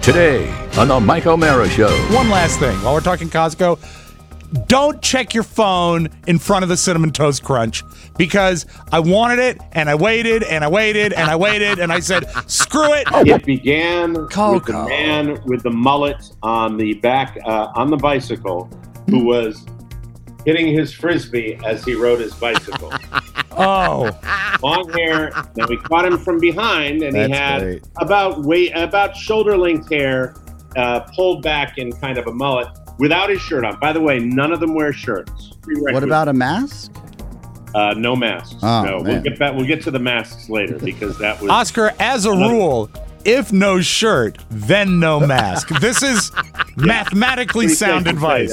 Today on the Mike O'Mara Show. One last thing. While we're talking Costco, don't check your phone in front of the Cinnamon Toast Crunch, because I wanted it, and I waited, and I waited, and I waited, and I said, screw it. It began with the man with the mullet on the back, on the bicycle, who was hitting his Frisbee as he rode his bicycle. Oh. Long hair. Now we caught him from behind, and he had about shoulder-length hair, pulled back in kind of a mullet, without his shirt on. By the way, none of them wear shirts. What about a mask? No masks. No, man. We'll get to the masks later, because that was Oscar, as a rule, if no shirt, then no mask. This is mathematically sound advice.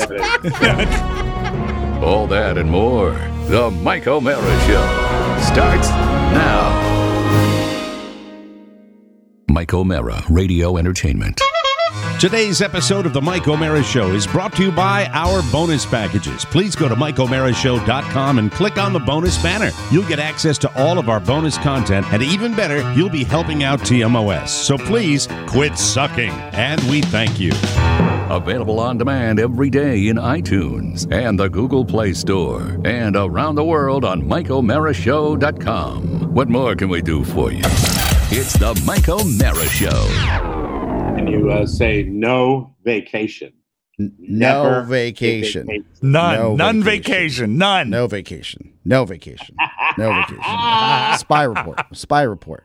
All that and more. The Mike O'Mara Show starts now. Mike O'Mara Radio Entertainment. Today's episode of the Mike O'Mara Show is brought to you by our bonus packages. Please go to MikeO'MaraShow.com and click on the bonus banner. You'll get access to all of our bonus content, and even better, you'll be helping out TMOS. So please quit sucking, and we thank you. Available on demand every day in iTunes and the Google Play Store, and around the world on MikeO'MaraShow.com. What more can we do for you? It's the Mike O'Mara Show. And you say no vacation. No vacation. None. No None vacation. vacation. None. No vacation. No vacation. No vacation. Spy report.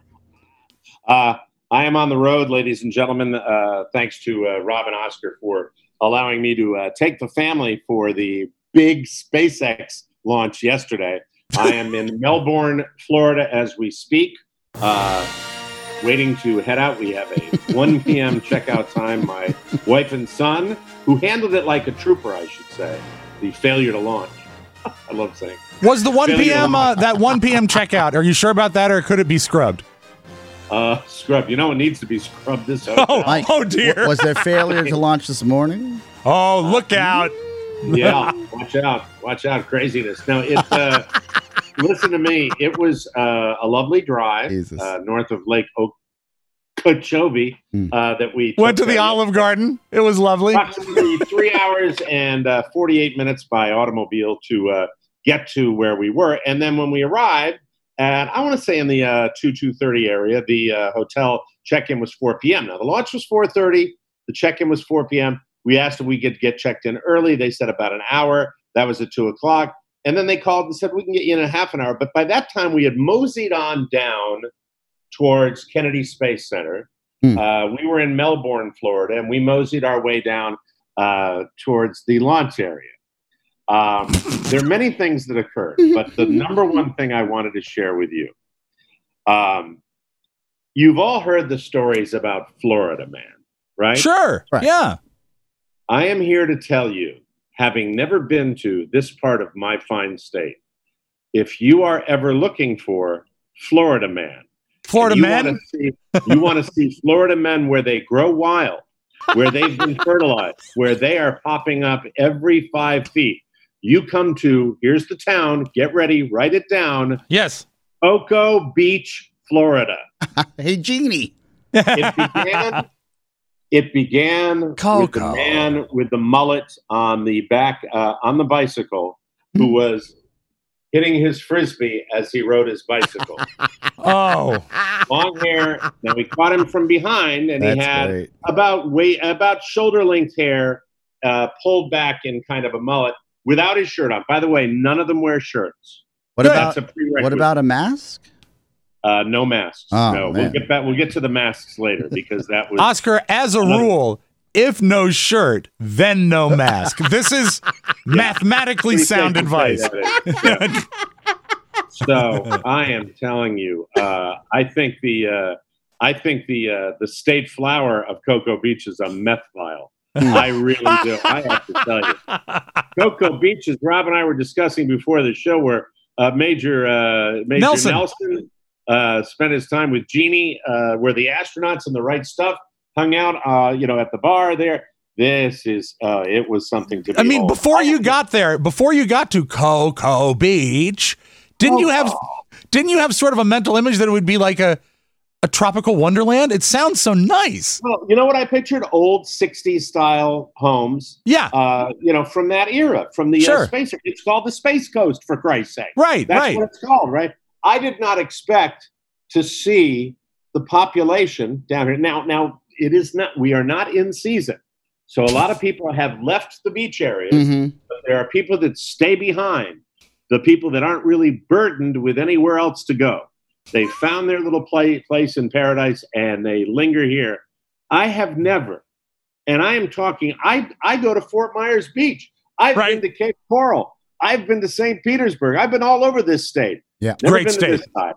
I am on the road, ladies and gentlemen. Thanks to Rob and Oscar for allowing me to take the family for the big SpaceX launch yesterday. I am in Melbourne, Florida as we speak. Waiting to head out. We have a 1 p.m. checkout time. My wife and son, who handled it like a trooper, I should say, the failure to launch. I love saying. Was the 1 p.m. That 1 p.m. checkout? Are you sure about that, or could it be scrubbed? Scrubbed. You know it needs to be scrubbed this hotel. Mike, oh dear. Was there failure to launch this morning? Oh, look out. Yeah, watch out, craziness. Now, listen to me. It was a lovely drive north of Lake Okeechobee that we went to the Olive Garden. It was lovely. Approximately 3 hours and 48 minutes by automobile to get to where we were. And then when we arrived, and I want to say in the 2:30 area, the hotel check-in was 4 p.m. Now, the launch was 4:30. The check-in was 4 p.m. We asked if we could get checked in early. They said about an hour. That was at 2 o'clock. And then they called and said, we can get you in a half an hour. But by that time, we had moseyed on down towards Kennedy Space Center. We were in Melbourne, Florida, and we moseyed our way down towards the launch area. There are many things that occurred, but the number one thing I wanted to share with you, you've all heard the stories about Florida Man, right? Sure. Right. Yeah. I am here to tell you, having never been to this part of my fine state, if you are ever looking for Florida Man, you want to see Florida men where they grow wild, where they've been fertilized, where they are popping up every 5 feet. You come to, here's the town, get ready, write it down. Yes. Cocoa Beach, Florida. Hey, Jeannie. It began with the man with the mullet on the back, on the bicycle, who was hitting his Frisbee as he rode his bicycle. Oh. Long hair. Now we caught him from behind, and he had about shoulder-length hair, pulled back in kind of a mullet, without his shirt on. By the way, none of them wear shirts. What about a mask? No masks. No, man. We'll get to the masks later, because that was Oscar. As a rule, if no shirt, then no mask. This is mathematically sound advice. So I am telling you, I think the state flower of Cocoa Beach is a meth vial. I really do. I have to tell you, Cocoa Beach, as Rob and I were discussing before the show, where Major Nelson spent his time with Jeannie, where the astronauts and the right stuff hung out, at the bar there. This is, it was something to be. I mean, before you got to Cocoa Beach, didn't you have sort of a mental image that it would be like a a tropical wonderland? It sounds so nice. Well, you know what I pictured? Old 60s style homes. Yeah. From that era, from the Sure. space. It's called the Space Coast, for Christ's sake. Right, That's right. what it's called, right? I did not expect to see the population down here. Now it is not. We are not in season, so a lot of people have left the beach areas. Mm-hmm. But there are people that stay behind. The people that aren't really burdened with anywhere else to go. They found their little place in paradise, and they linger here. I have never, and I am talking. I go to Fort Myers Beach. I've been to Cape Coral. I've been to St. Petersburg. I've been all over this state. Yeah, Never great been state. To this side.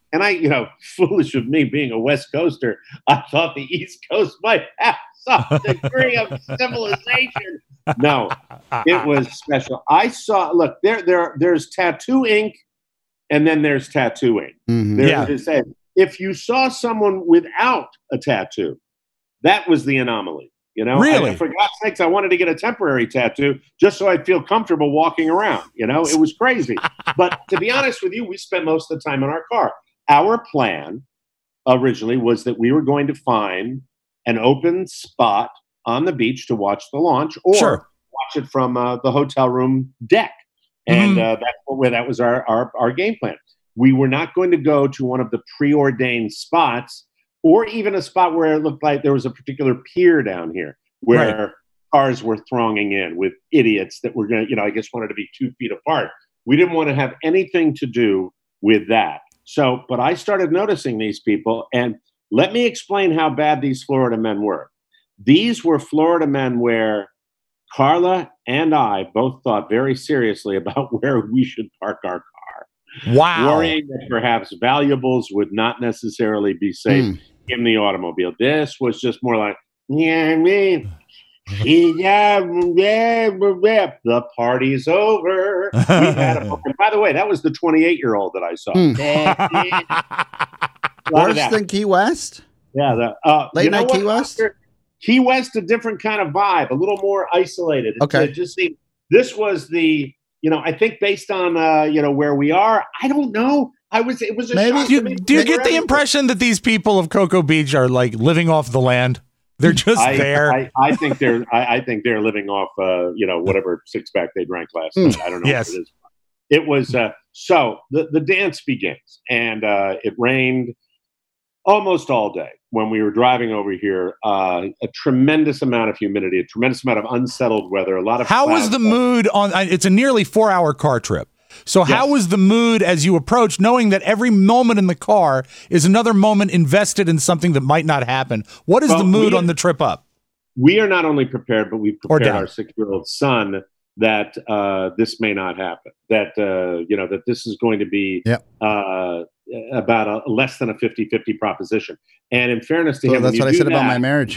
And foolish of me being a West Coaster, I thought the East Coast might have some degree of civilization. No, it was special. I saw. Look, there's tattoo ink, and then there's tattoo ink. Mm-hmm. If you saw someone without a tattoo, that was the anomaly. Really? For God's sakes, I wanted to get a temporary tattoo just so I'd feel comfortable walking around. It was crazy. But to be honest with you, we spent most of the time in our car. Our plan originally was that we were going to find an open spot on the beach to watch the launch, or watch it from the hotel room deck. And that was our game plan. We were not going to go to one of the preordained spots, or even a spot where it looked like there was a particular pier down here where cars were thronging in with idiots that were going to, I guess wanted to be 2 feet apart. We didn't want to have anything to do with that. So, but I started noticing these people, and let me explain how bad these Florida men were. These were Florida men where Carla and I both thought very seriously about where we should park our car. Wow. Worrying that perhaps valuables would not necessarily be safe in the automobile. This was just more like, the party's over. We've had and by the way, that was the 28-year-old that I saw. Worse than Key West? Yeah. Late night Key West? Key West, a different kind of vibe, a little more isolated. Okay. It just seemed, this was the, I think based on, where we are, I don't know. It was a shock to me. Do you get the impression that these people of Cocoa Beach are like living off the land? They're just there. I think they're living off, whatever 6-pack they drank last night. I don't know what it is. It was, so the dance begins, and it rained almost all day when we were driving over here. A tremendous amount of humidity, a tremendous amount of unsettled weather, a lot of How was the mood on, it's a nearly 4-hour car trip. So how was the mood as you approached, knowing that every moment in the car is another moment invested in something that might not happen? What is the mood on the trip up? We are not only prepared, but we've prepared our 6-year-old son that this may not happen, that, that this is going to be about a less than a 50-50 proposition. And in fairness to him, that's what I said about my marriage.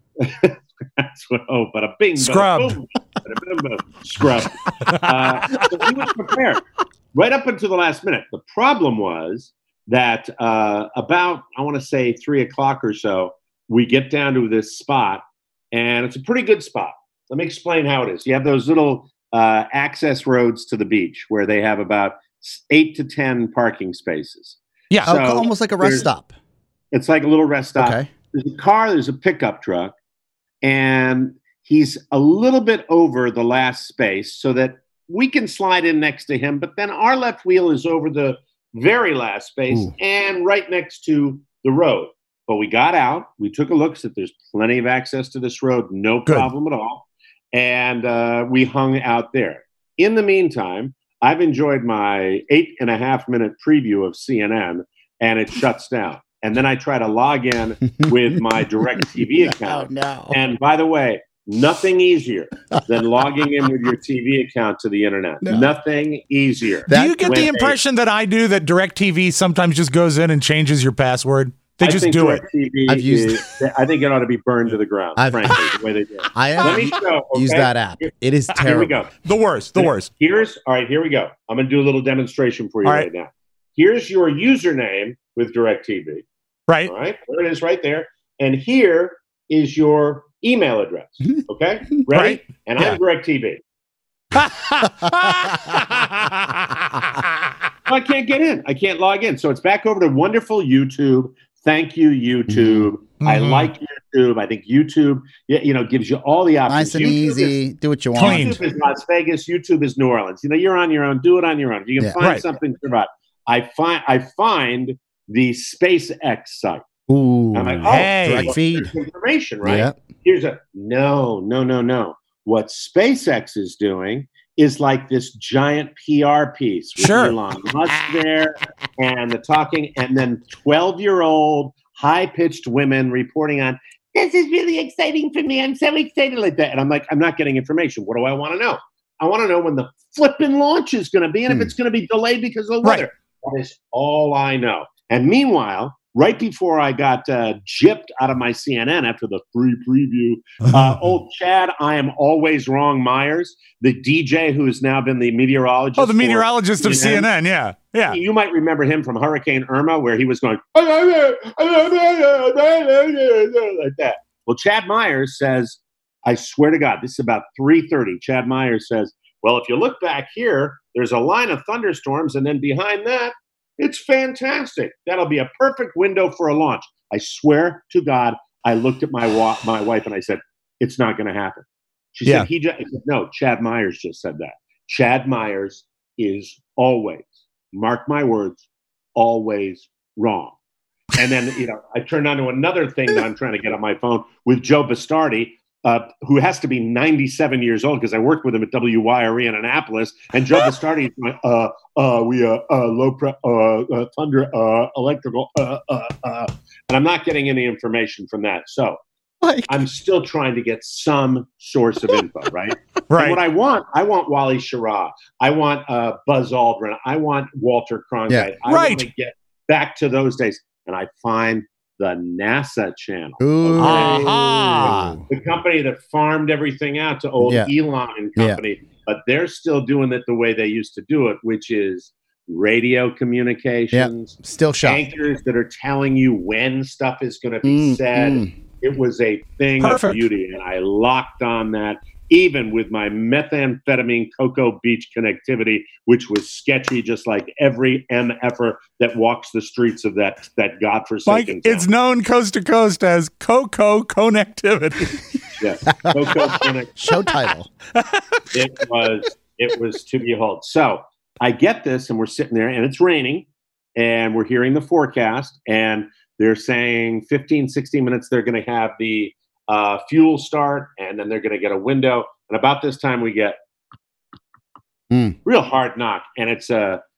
That's what, but a bing, scrubbed. Scrubbed. So he was prepared right up until the last minute. The problem was that about, I want to say 3:00 or so, we get down to this spot, and it's a pretty good spot. Let me explain how it is. You have those little access roads to the beach where they have about 8 to 10 parking spaces. Yeah. So almost like a rest stop. It's like a little rest stop. Okay. There's a car, there's a pickup truck, and he's a little bit over the last space so that we can slide in next to him, but then our left wheel is over the very last space and right next to the road. But we got out, we took a look, said there's plenty of access to this road, no problem at all. And we hung out there. In the meantime, I've enjoyed my 8.5-minute preview of CNN, and it shuts down. And then I try to log in with my DirecTV account. No. And by the way, nothing easier than logging in with your TV account to the internet. No. Nothing easier. Do you get the impression that I do, that DirecTV sometimes just goes in and changes your password? They just do it. I've used I think it ought to be burned to the ground, frankly, the way they do it. Let me use that app. It is terrible. Here we go. The worst. All right, here we go. I'm going to do a little demonstration for you right now. Here's your username with DirecTV. Right. All right. There it is right there. And here is your email address. Okay. Ready? Right. And I'm DirecTV. I can't get in. I can't log in. So it's back over to wonderful YouTube. Thank you, YouTube. I like YouTube. I think YouTube, gives you all the options. Nice and YouTube easy. Do what you want. Clean. YouTube is Las Vegas. YouTube is New Orleans. You're on your own. Do it on your own. If you can find something to about. I find the SpaceX site. Ooh. I'm like, direct feed. Information, right? Yep. Here's no. What SpaceX is doing is like this giant PR piece with Elon Musk there and the talking, and then 12-year-old high-pitched women reporting on, this is really exciting for me. I'm so excited like that. And I'm like, I'm not getting information. What do I want to know? I want to know when the flipping launch is going to be and if it's going to be delayed because of the weather. That is all I know. And meanwhile, right before I got gypped out of my CNN after the free preview, old Chad, I am always wrong Myers, the DJ who has now been the meteorologist. Oh, the meteorologist of CNN, yeah. You might remember him from Hurricane Irma, where he was going like that. Well, Chad Myers says, I swear to God, this is about 3:30. Chad Myers says, well, if you look back here, there's a line of thunderstorms, and then behind that, it's fantastic. That'll be a perfect window for a launch. I swear to God, I looked at my wife and I said, it's not going to happen. She said, I said, no, Chad Myers just said that. Chad Myers is always, mark my words, always wrong. And then, I turned on to another thing that I'm trying to get on my phone with Joe Bastardi, who has to be 97 years old because I worked with him at WYRE in Annapolis. And Joe Bastardi is like, low thunder, electrical, and I'm not getting any information from that. So I'm still trying to get some source of info, right? Right. And what I want Wally Schirra. I want Buzz Aldrin. I want Walter Cronkite. I want to get back to those days. And I find the NASA channel. The company that farmed everything out to old Elon and company, but they're still doing it the way they used to do it, which is radio communications, still anchors that are telling you when stuff is going to be said. It was a thing of beauty, and I locked on that, even with my methamphetamine Cocoa Beach connectivity, which was sketchy, just like every MFer that walks the streets of that godforsaken Mike, it's known coast to coast as Cocoa Connectivity. Yes, Cocoa Connectivity. Show title. It was to behold. So I get this, and we're sitting there, and it's raining, and we're hearing the forecast, and they're saying 15, 16 minutes, they're going to have the fuel start, and then they're going to get a window. And about this time, we get real hard knock, and it's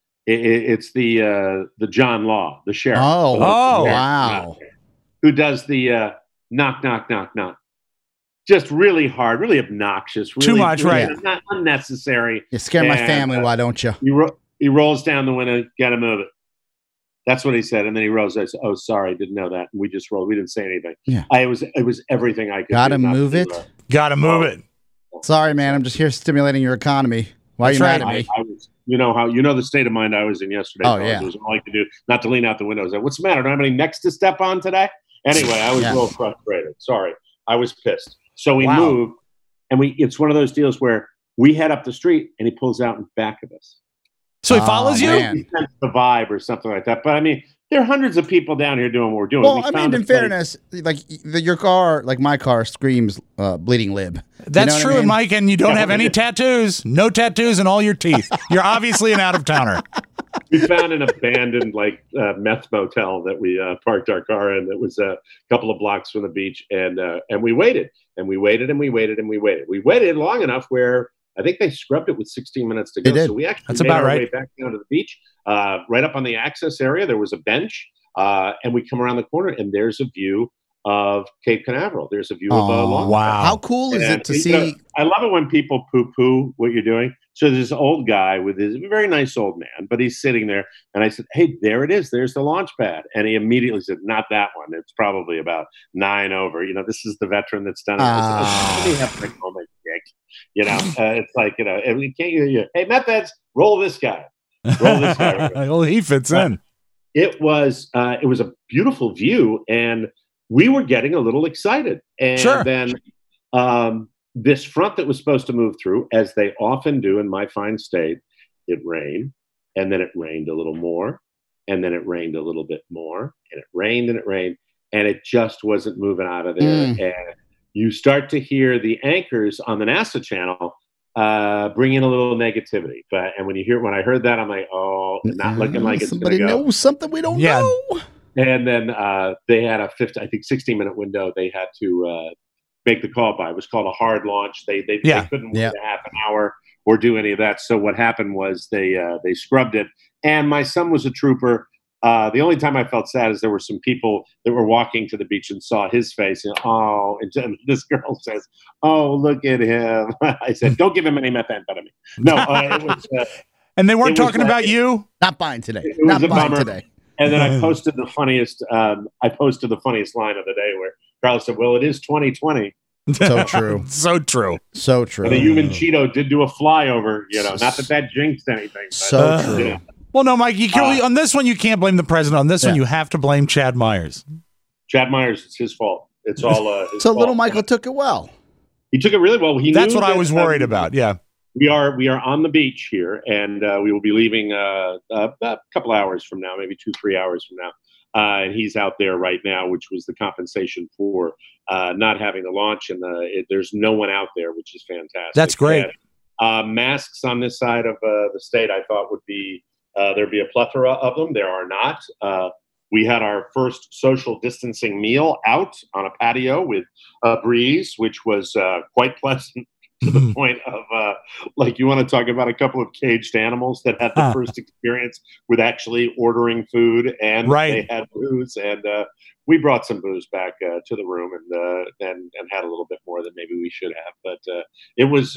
the John Law, the sheriff. Oh, wow! Who does the knock, knock, knock, knock? Just really hard, really obnoxious, really, too much, really right? Not unnecessary. You scare my family. Why don't you? He rolls down the window. Gotta move it. That's what he said, and then he rose. I said, "Oh, sorry, didn't know that." And we just rolled. We didn't say anything. Yeah, it was everything I could. Gotta move it. Gotta move it. Sorry, man. I'm just here stimulating your economy. Why are you mad at me? The state of mind I was in yesterday. Oh, yeah. It was all I could do, not to lean out the window. I was like, what's the matter? Don't have any necks to step on today? Anyway, I was a little frustrated. Sorry, I was pissed. So we moved, and it's one of those deals where we head up the street, and he pulls out in back of us. So he follows you? He senses the vibe or something like that. But I mean, there are hundreds of people down here doing what we're doing. Well, I mean, in fairness, like your car, like my car, screams bleeding lib. That's true, Mike, and you don't have any tattoos. No tattoos in all your teeth. You're obviously an out-of-towner. We found an abandoned meth motel that we parked our car in. That was a couple of blocks from the beach, and we waited, and we waited, and we waited, and we waited. We waited long enough where I think they scrubbed it with 16 minutes to go. So we actually made our way back down to the beach. Right up on the access area, there was a bench, and we come around the corner, and there's a view of Cape Canaveral. There's a view of Long. Wow! How cool is it to see? I love it when people poo-poo what you're doing. So there's this old guy with his very nice old man, but he's sitting there, and I said, "Hey, there it is. There's the launch pad." And he immediately said, "Not that one. It's probably about 9 over. This is the veteran that's done it." I said, "Let me have my moment, Dick." It's like we can't hear you. Hey, methods, roll this guy. Roll this guy. Well, he fits in. It was a beautiful view, and we were getting a little excited. And then this front that was supposed to move through, as they often do in my fine state, it rained, and then it rained a little more, and then it rained a little bit more, and it rained and it rained, and it just wasn't moving out of there. And you start to hear the anchors on the NASA channel bring in a little negativity. And when I heard that, I'm like, oh, not looking like it's somebody gonna go. knows something we don't know. And then they had a 16-minute window they had to make the call by. It was called a hard launch. They couldn't wait a half an hour or do any of that. So what happened was they scrubbed it. And my son was a trooper. The only time I felt sad is there were some people that were walking to the beach and saw his face. And this girl says, "Oh, look at him." I said, "Don't give him any methamphetamine." No, it was. And they weren't talking about you? Not buying today. It Not was a buying bummer. today. And then I posted the funniest. I posted the funniest line of the day where Carlos said, "Well, it is 2020." So true. So true. So true. And the human Cheeto did do a flyover. Not that jinxed anything. But, So true. Well, no, Mike, on this one, you can't blame the president. On this one, you have to blame Chad Myers. Chad Myers, it's his fault. It's all his fault. little Michael took it well. He took it really well. That's what I was worried about. Yeah. We are on the beach here, and we will be leaving a couple hours from now, maybe 2-3 hours from now. And he's out there right now, which was the compensation for not having the launch. And there's no one out there, which is fantastic. That's great. And, masks on this side of the state, I thought would be there'd be a plethora of them. There are not. We had our first social distancing meal out on a patio with a breeze, which was quite pleasant. To the point of, you want to talk about a couple of caged animals that had the first experience with actually ordering food, and they had booze, and we brought some booze back to the room, and had a little bit more than maybe we should have. But it was,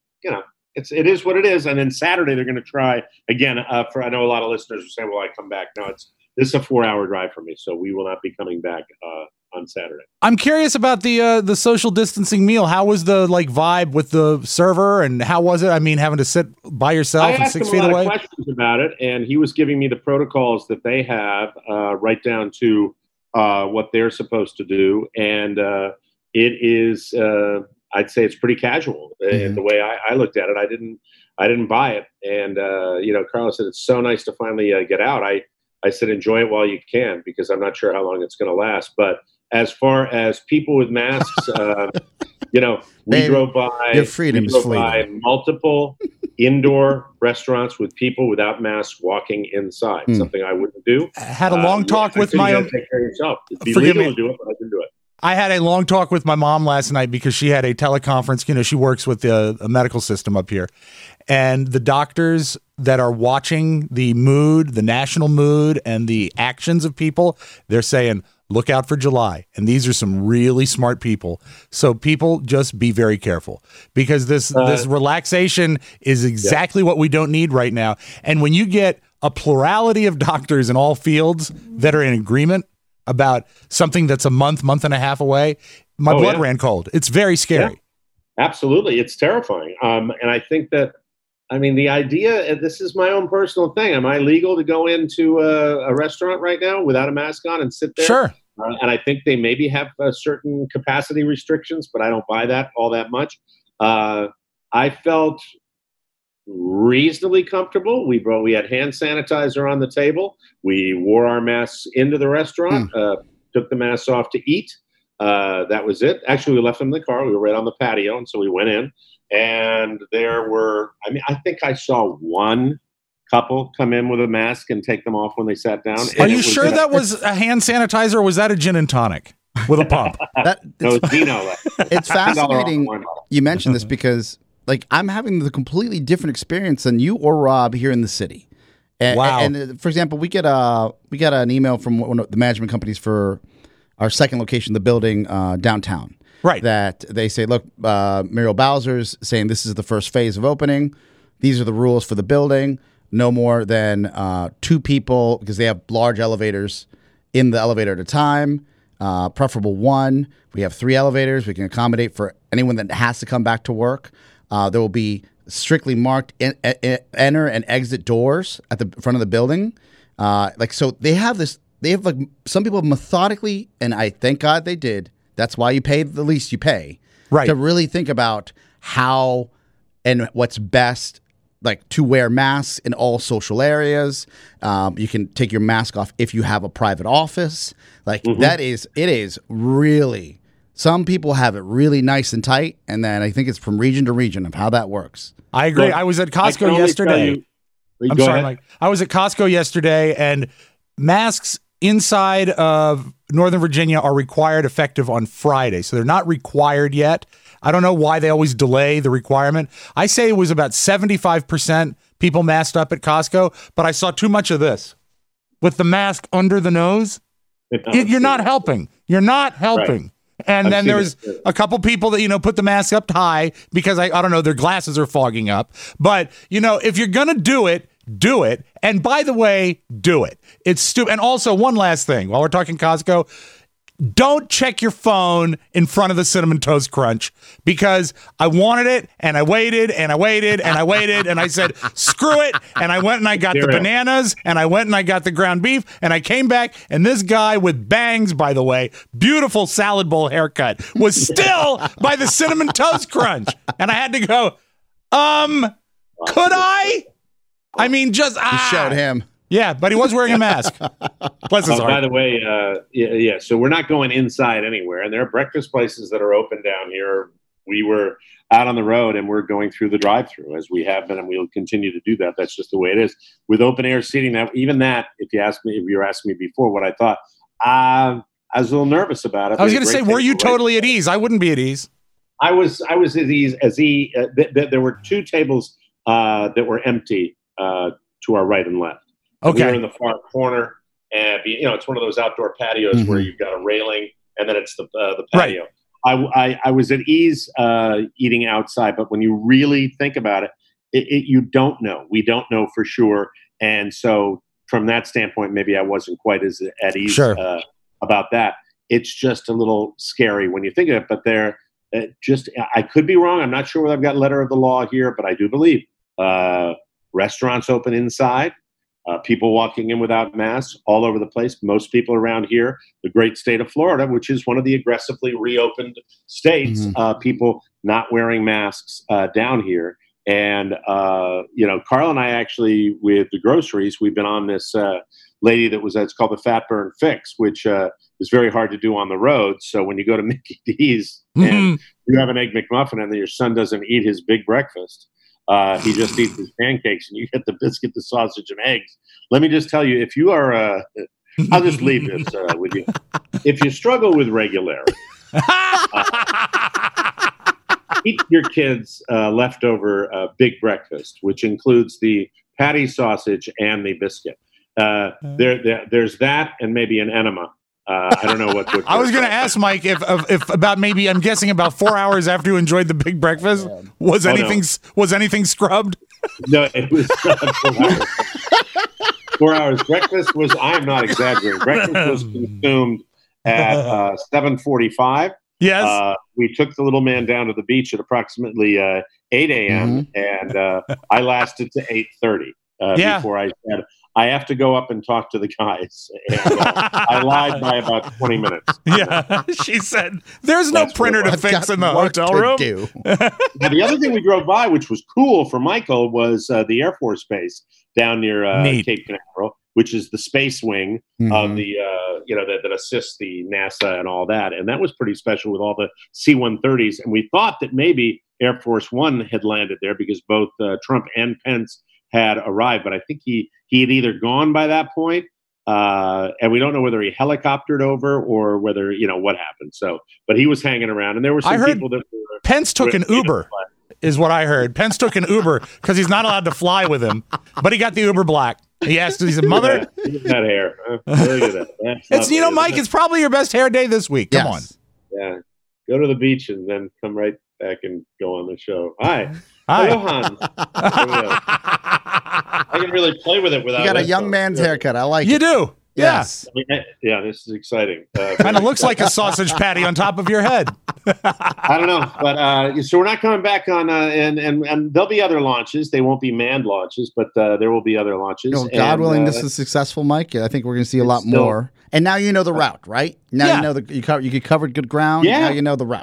it is what it is. And then Saturday they're going to try again. I know a lot of listeners are saying, "Well, I come back." No, this is a 4-hour drive for me, so we will not be coming back on Saturday. I'm curious about the social distancing meal. How was the vibe with the server, and how was it? I mean, having to sit by yourself and 6 feet away. I asked him a lot of questions about it, and he was giving me the protocols that they have, right down to what they're supposed to do, and it is. I'd say it's pretty casual. And the way I looked at it, I didn't buy it. And Carlos said it's so nice to finally get out. I said enjoy it while you can, because I'm not sure how long it's going to last, but. As far as people with masks, we drove by multiple indoor restaurants with people without masks walking inside. Something I wouldn't do. I had a long talk with my. Take care of yourself. It'd be legal to do it, but I didn't do it. I had a long talk with my mom last night because she had a teleconference. She works with a medical system up here, and the doctors that are watching the mood, the national mood, and the actions of people, they're saying, look out for July. And these are some really smart people. So people just be very careful, because this relaxation is exactly what we don't need right now. And when you get a plurality of doctors in all fields that are in agreement about something that's a month and a half away, my blood ran cold. It's very scary. Yeah. Absolutely. It's terrifying. And I think that, the idea, this is my own personal thing. Am I legal to go into a restaurant right now without a mask on and sit there? Sure. And I think they maybe have certain capacity restrictions, but I don't buy that all that much. I felt reasonably comfortable. We had hand sanitizer on the table. We wore our masks into the restaurant, took the masks off to eat. That was it. Actually, we left them in the car. We were right on the patio, and so we went in. And there were, I think I saw one couple come in with a mask and take them off when they sat down. Are you sure that was a hand sanitizer, or was that a gin and tonic with a pump? No, it's Vino. It's fascinating you mentioned this, because I'm having the completely different experience than you or Rob here in the city. And, wow. And for example, we get an email from one of the management companies for our second location, the building downtown. Right. That they say, look, Muriel Bowser's saying this is the first phase of opening. These are the rules for the building. No more than 2 people, because they have large elevators in the elevator at a time. Preferable 1. We have 3 elevators. We can accommodate for anyone that has to come back to work. There will be strictly marked enter and exit doors at the front of the building. So they have this. They have some people methodically, and I thank God they did. That's why you pay the least you pay, right? To really think about how and what's best like to wear masks in all social areas. You can take your mask off if you have a private office. Like it is really, some people have it really nice and tight. And then I think it's from region to region of how that works. I agree. Look, I was at Costco yesterday. I'm Go sorry, ahead. Mike. I was at Costco yesterday, and masks inside of Northern Virginia are required effective on Friday. So they're not required yet. I don't know why they always delay the requirement. I say it was about 75% people masked up at Costco, but I saw too much of this. With the mask under the nose, you're not helping. You're not helping. Right. And then there's a couple people that, put the mask up high because I don't know, their glasses are fogging up. But, if you're going to do it, do it. And by the way, do it. It's stupid. And also, one last thing while we're talking Costco, don't check your phone in front of the Cinnamon Toast Crunch, because I wanted it and I waited and I waited and I waited and I said, screw it. And I went and I got the bananas and I went and I got the ground beef and I came back, and this guy with bangs, by the way, beautiful salad bowl haircut, was still by the Cinnamon Toast Crunch. And I had to go, could I? I mean, just You showed him. Yeah, but he was wearing a mask. Bless his heart. By the way, so we're not going inside anywhere. And there are breakfast places that are open down here. We were out on the road and we're going through the drive-thru as we have been, and we'll continue to do that. That's just the way it is. With open air seating, if you were asking me before what I thought, I was a little nervous about it. I was going to say, were you totally at ease? I wouldn't be at ease. I was at ease there were two tables that were empty to our right and left. Okay. We were in the far corner, and it's one of those outdoor patios where you've got a railing, and then it's the patio. Right. I was at ease eating outside, but when you really think about it, you don't know. We don't know for sure, and so from that standpoint, maybe I wasn't quite as at ease about that. It's just a little scary when you think of it. But I could be wrong. I'm not sure whether I've got letter of the law here, but I do believe restaurants open inside. People walking in without masks all over the place. Most people around here, the great state of Florida, which is one of the aggressively reopened states, people not wearing masks down here. And, Carl and I actually, with the groceries, we've been on this lady it's called the Fat Burn Fix, which is very hard to do on the road. So when you go to Mickey D's and you have an Egg McMuffin and then your son doesn't eat his big breakfast, he just eats his pancakes, and you get the biscuit, the sausage, and eggs. Let me just tell you, if you are, I'll just leave this with you. If you struggle with regularity, eat your kids' leftover big breakfast, which includes the patty, sausage, and the biscuit. There's that, and maybe an enema. I don't know what. I was going to ask Mike if about maybe, I'm guessing about 4 hours after you enjoyed the big breakfast, was anything scrubbed? No, it was 4 hours. 4 hours. Breakfast was, I am not exaggerating. Breakfast was consumed at 7:45. Yes. We took the little man down to the beach at approximately 8 a.m. And I lasted to 8:30 before I said, I have to go up and talk to the guys. And, I lied by about 20 minutes. Yeah. She said, there's no printer to fix in the hotel room. Now, the other thing we drove by, which was cool for Michael, was the Air Force Base down near Cape Canaveral, which is the space wing of the, that assists the NASA and all that. And that was pretty special with all the C-130s. And we thought that maybe Air Force One had landed there because both Trump and Pence had arrived, but I think he had either gone by that point, and we don't know whether he helicoptered over or whether what happened. So, but he was hanging around, and there were some people that were, Pence took an Uber, is what I heard. Pence took an Uber because he's not allowed to fly with him, but he got the Uber Black. He asked, he said, "Mother, that hair, look at that. It's Mike, it's probably your best hair day this week. Come on, yeah, go to the beach and then come right back and go on the show. Hi. Hello, Hans. I can really play with it without. You got a young man's haircut. I like it. You do. Yes. Yeah, this is exciting. Kind of looks like a sausage patty on top of your head. I don't know, but so we're not coming back on, and there'll be other launches. They won't be manned launches, but there will be other launches. God willing, this is successful, Mike. I think we're going to see a lot more. And now you know the route, right? Now you know you covered good ground. Yeah. Now you know the route.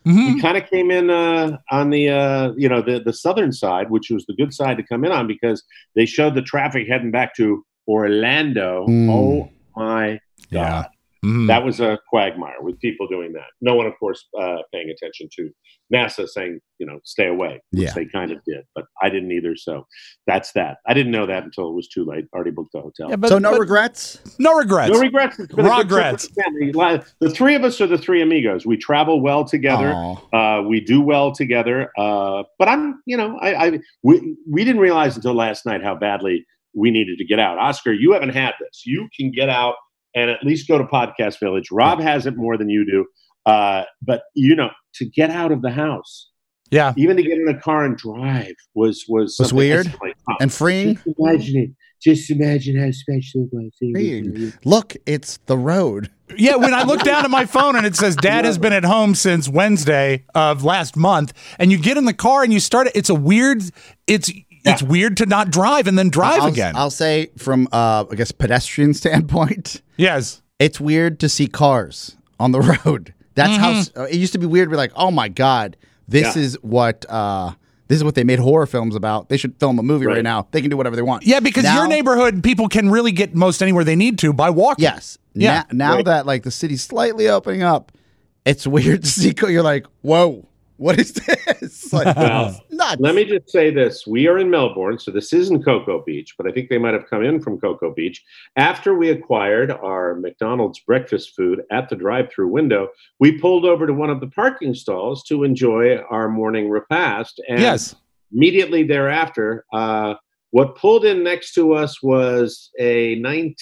We kind of came in on the the southern side, which was the good side to come in on because they showed the traffic heading back to Orlando. Oh my God. That was a quagmire with people doing that. No one, of course, paying attention to NASA saying, stay away, which they kind of did. But I didn't either. So that's that. I didn't know that until it was too late. Already booked the hotel. Yeah, so no regrets? No regrets. No regrets. It's been a good trip with the family. The three of us are the three amigos. We travel well together. We do well together. But we didn't realize until last night how badly we needed to get out. Oscar, you haven't had this. You can get out and at least go to Podcast Village. Rob has it more than you do. But, to get out of the house, even to get in a car and drive was weird and freeing. Just imagine how special it was. Freeing. Look, it's the road. Yeah, when I look down at my phone and it says Dad has been at home since Wednesday of last month, and you get in the car and you start it, it's weird to not drive and then drive again. I'll say from, pedestrian standpoint. Yes. It's weird to see cars on the road. That's how it used to be weird. We're like, oh my God, this is what they made horror films about. They should film a movie right now. They can do whatever they want. Yeah, because your neighborhood, people can really get most anywhere they need to by walking. Yes. Yeah. Now that the city's slightly opening up, it's weird to see. You're like, whoa. What is this? Nuts. Let me just say this. We are in Melbourne, so this isn't Cocoa Beach, but I think they might have come in from Cocoa Beach. After we acquired our McDonald's breakfast food at the drive-through window, we pulled over to one of the parking stalls to enjoy our morning repast. And immediately thereafter, what pulled in next to us was a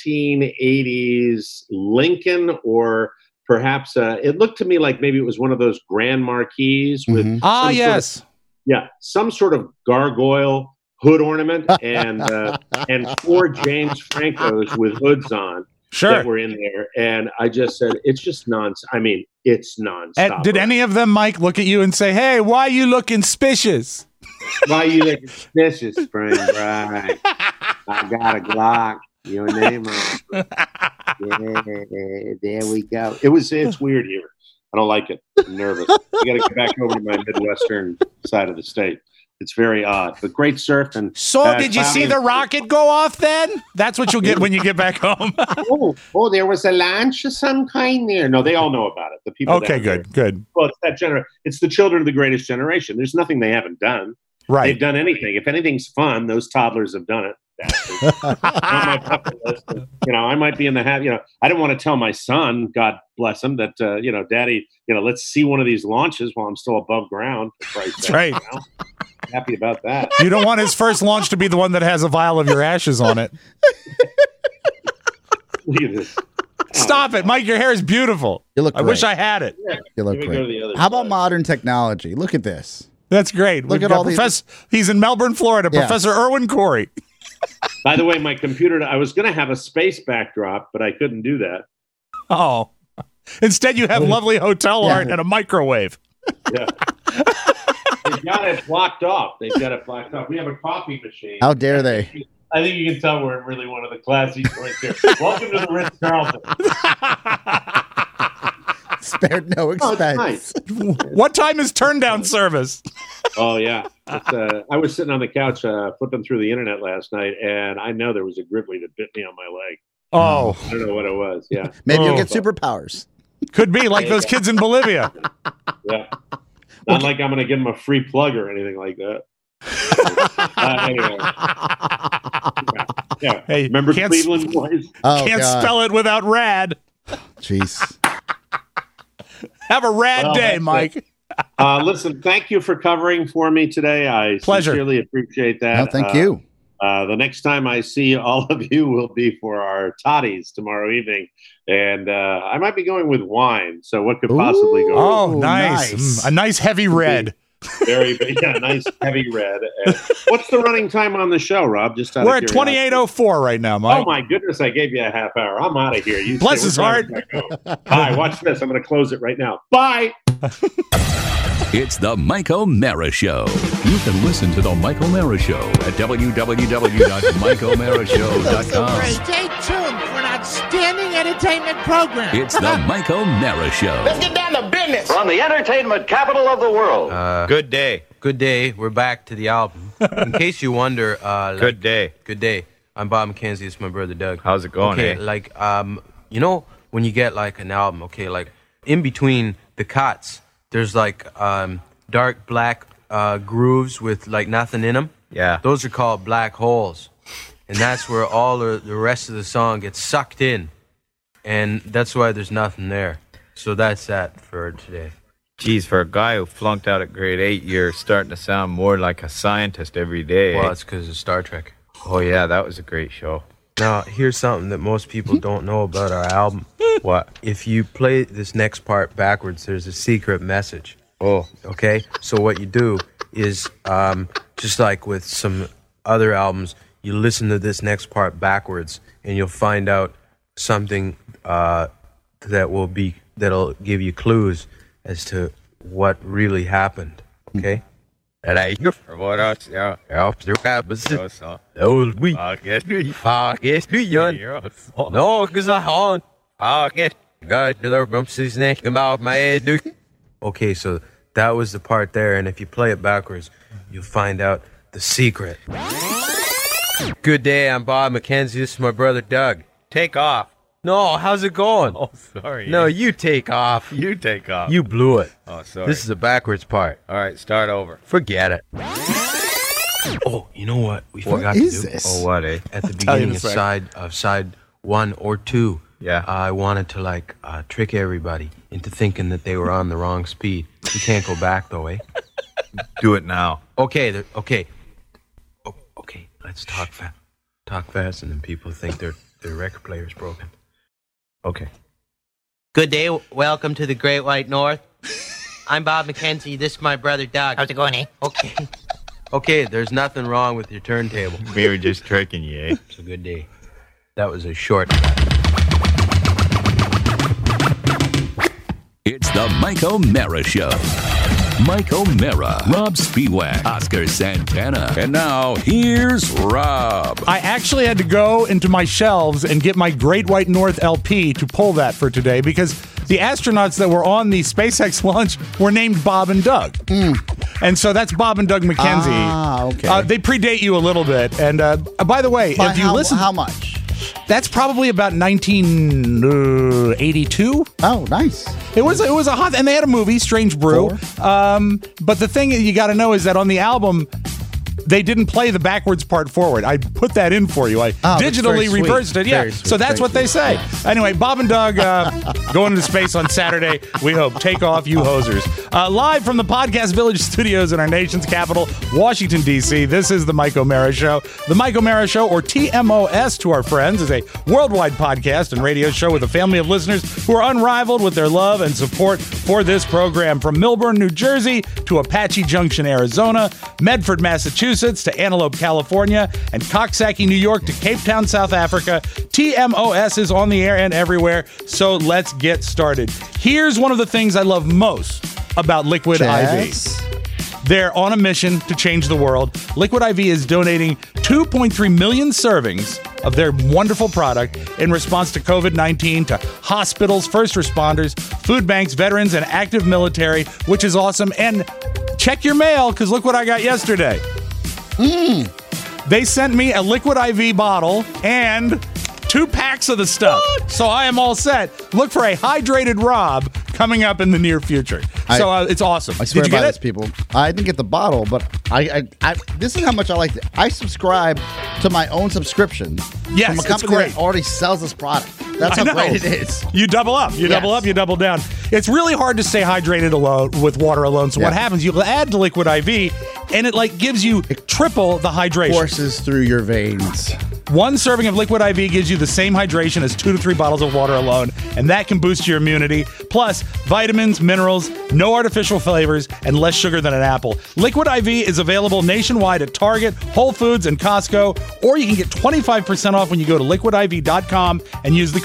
1980s Lincoln or perhaps it looked to me like maybe it was one of those Grand Marquis with some sort of gargoyle hood ornament and 4 James Francos with hoods on that were in there. And I just said, it's just nonsense. I mean, it's nonstop. Did any of them, Mike, look at you and say, hey, why you looking suspicious? Why you looking suspicious, Spring? Right. I got a Glock. Your name on it. Yeah, there we go. It's weird here. I don't like it. I'm nervous. I got to get back over to my Midwestern side of the state. It's very odd, but great surf. And so, did you see the rocket go off then? That's what you'll get when you get back home. oh, there was a launch of some kind there. No, they all know about it. The people. Okay, good. Well, it's the children of the greatest generation. There's nothing they haven't done. Right. They've done anything. If anything's fun, those toddlers have done it. On my bucket list. I might be in the habit. I didn't want to tell my son, God bless him, that Daddy, let's see one of these launches while I'm still above ground. That's right. Happy about that. You don't want his first launch to be the one that has a vial of your ashes on it. Look at this. Stop it, Mike. Your hair is beautiful. You look great. I wish I had it. Yeah. You look great. How about modern technology? Look at this. That's great. Look at all these. He's in Melbourne, Florida. Yes. Professor Irwin Corey. By the way, my computer, I was going to have a space backdrop, but I couldn't do that. Oh. Instead, you have lovely hotel art and a microwave. Yeah. They've got it blocked off. We have a coffee machine. How dare they? I think you can tell we're really one of the classy joints here. Welcome to the Ritz-Carlton. Spared no expense. Nice. What time is turn down service? Oh, yeah. I was sitting on the couch flipping through the internet last night, and I know there was a grizzly that bit me on my leg. Oh. I don't know what it was. Yeah. Maybe you'll get superpowers. Could be like those kids in Bolivia. Yeah. Not like I'm going to give them a free plug or anything like that. Anyway. Yeah. Hey, remember Cleveland boys? Can't spell it without rad. Jeez. Have a rad day, Mike. Listen, thank you for covering for me today. I sincerely appreciate that. No, thank you. The next time I see all of you will be for our toddies tomorrow evening. And I might be going with wine. So what could possibly go wrong? Oh, nice. A nice heavy red. Nice heavy red. And what's the running time on the show, Rob? We're at 28:04 right now, Mike. Oh my goodness, I gave you a half hour. I'm out of here. Bless his heart. Hi, watch this. I'm going to close it right now. Bye. It's the Mike O'Mara Show. You can listen to the Mike O'Mara Show at www.mikeomarashow.com. Stay tuned for an outstanding entertainment program. It's the Mike O'Mara Show. Let's get down to business. From the entertainment capital of the world. Good day. Good day. We're back to the album. In case you wonder, Good day. Good day. I'm Bob McKenzie. This is my brother Doug. How's it going? Okay, eh? like you know when you get like an album, okay, like in between the cuts, there's like dark black grooves with like nothing in them. Yeah. Those are called black holes, and that's where all the rest of the song gets sucked in, and that's why there's nothing there. So that's that for today. Geez, for a guy who flunked out at grade 8, you're starting to sound more like a scientist every day. Well, eh? it's because of Star Trek. Oh, yeah, that was a great show. Now, here's something that most people don't know about our album. What? If you play this next part backwards, there's a secret message. Oh, Okay? So what you do is, just like with some other albums, you listen to this next part backwards, and you'll find out something that'll give you clues as to what really happened. Okay? that I hear for what else? Yeah. So. Oh, we Fuck No, because I haunt. God, the rumps's neck about my head, dude. Okay, so that was the part there, and if you play it backwards, you'll find out the secret. Good day, I'm Bob McKenzie. This is my brother Doug. Take off. No, how's it going? Oh, sorry. No, you take off. You take off. You blew it. Oh, sorry. This is the backwards part. All right, start over. Forget it. Oh, you know what we forgot to do? Oh, what, eh? At the Tell you in beginning a of side 1 or 2, Yeah. I wanted to trick everybody into thinking that they were on the wrong speed. You can't go back though, eh? Do it now. Okay. Okay. Let's talk fast. Talk fast, and then people think their record player's broken. Okay. Good day. Welcome to the Great White North. I'm Bob McKenzie. This is my brother Doug. How's it going, eh? Okay. Okay, there's nothing wrong with your turntable. We were just tricking you, eh? It's a good day. That was a short. It's the Mike O'Mara Show. Mike O'Mara, Rob Spiewak, Oscar Santana. And now, here's Rob. I actually had to go into my shelves and get my Great White North LP to pull that for today because the astronauts that were on the SpaceX launch were named Bob and Doug. And so that's Bob and Doug McKenzie. Ah, okay. They predate you a little bit. And by the way, if you listen... How much? That's probably about 1982. Oh, nice. It was a hot, and they had a movie, Strange Brew. But the thing you got to know is that on the album, they didn't play the backwards part forward. I put that in for you. I digitally reversed it. Yeah, so that's what they say. Anyway, Bob and Doug going into space on Saturday. We hope. Take off, you hosers. Live from the Podcast Village studios in our nation's capital, Washington, D.C., this is The Mike O'Mara Show. The Mike O'Mara Show, or TMOS to our friends, is a worldwide podcast and radio show with a family of listeners who are unrivaled with their love and support for this program. From Millburn, New Jersey, to Apache Junction, Arizona, Medford, Massachusetts, to Antelope, California, and Coxsackie, New York, to Cape Town, South Africa. TMOS is on the air and everywhere, so let's get started. Here's one of the things I love most about Liquid IV. They're on a mission to change the world. Liquid IV is donating 2.3 million servings of their wonderful product in response to COVID-19 to hospitals, first responders, food banks, veterans, and active military, which is awesome. And check your mail, because look what I got yesterday. They sent me a Liquid IV bottle and 2 packs of the stuff. So I am all set. Look for a hydrated Rob coming up in the near future. It's awesome. I swear Did you by get this, it? people. I didn't get the bottle, but I this is how much I like it. I subscribe to my own subscription Yes, from a it's company great. that already sells this product. That's I how know. great it is. You double up. You double up. You double down. It's really hard to stay hydrated alone with water alone. So what happens? You add to Liquid IV, and it gives you triple the hydration. Courses through your veins. 1 serving of Liquid IV gives you the same hydration as 2 to 3 bottles of water alone, and that can boost your immunity. Plus, vitamins, minerals, no artificial flavors, and less sugar than an apple. Liquid IV is available nationwide at Target, Whole Foods, and Costco, or you can get 25% off when you go to liquidiv.com and use the code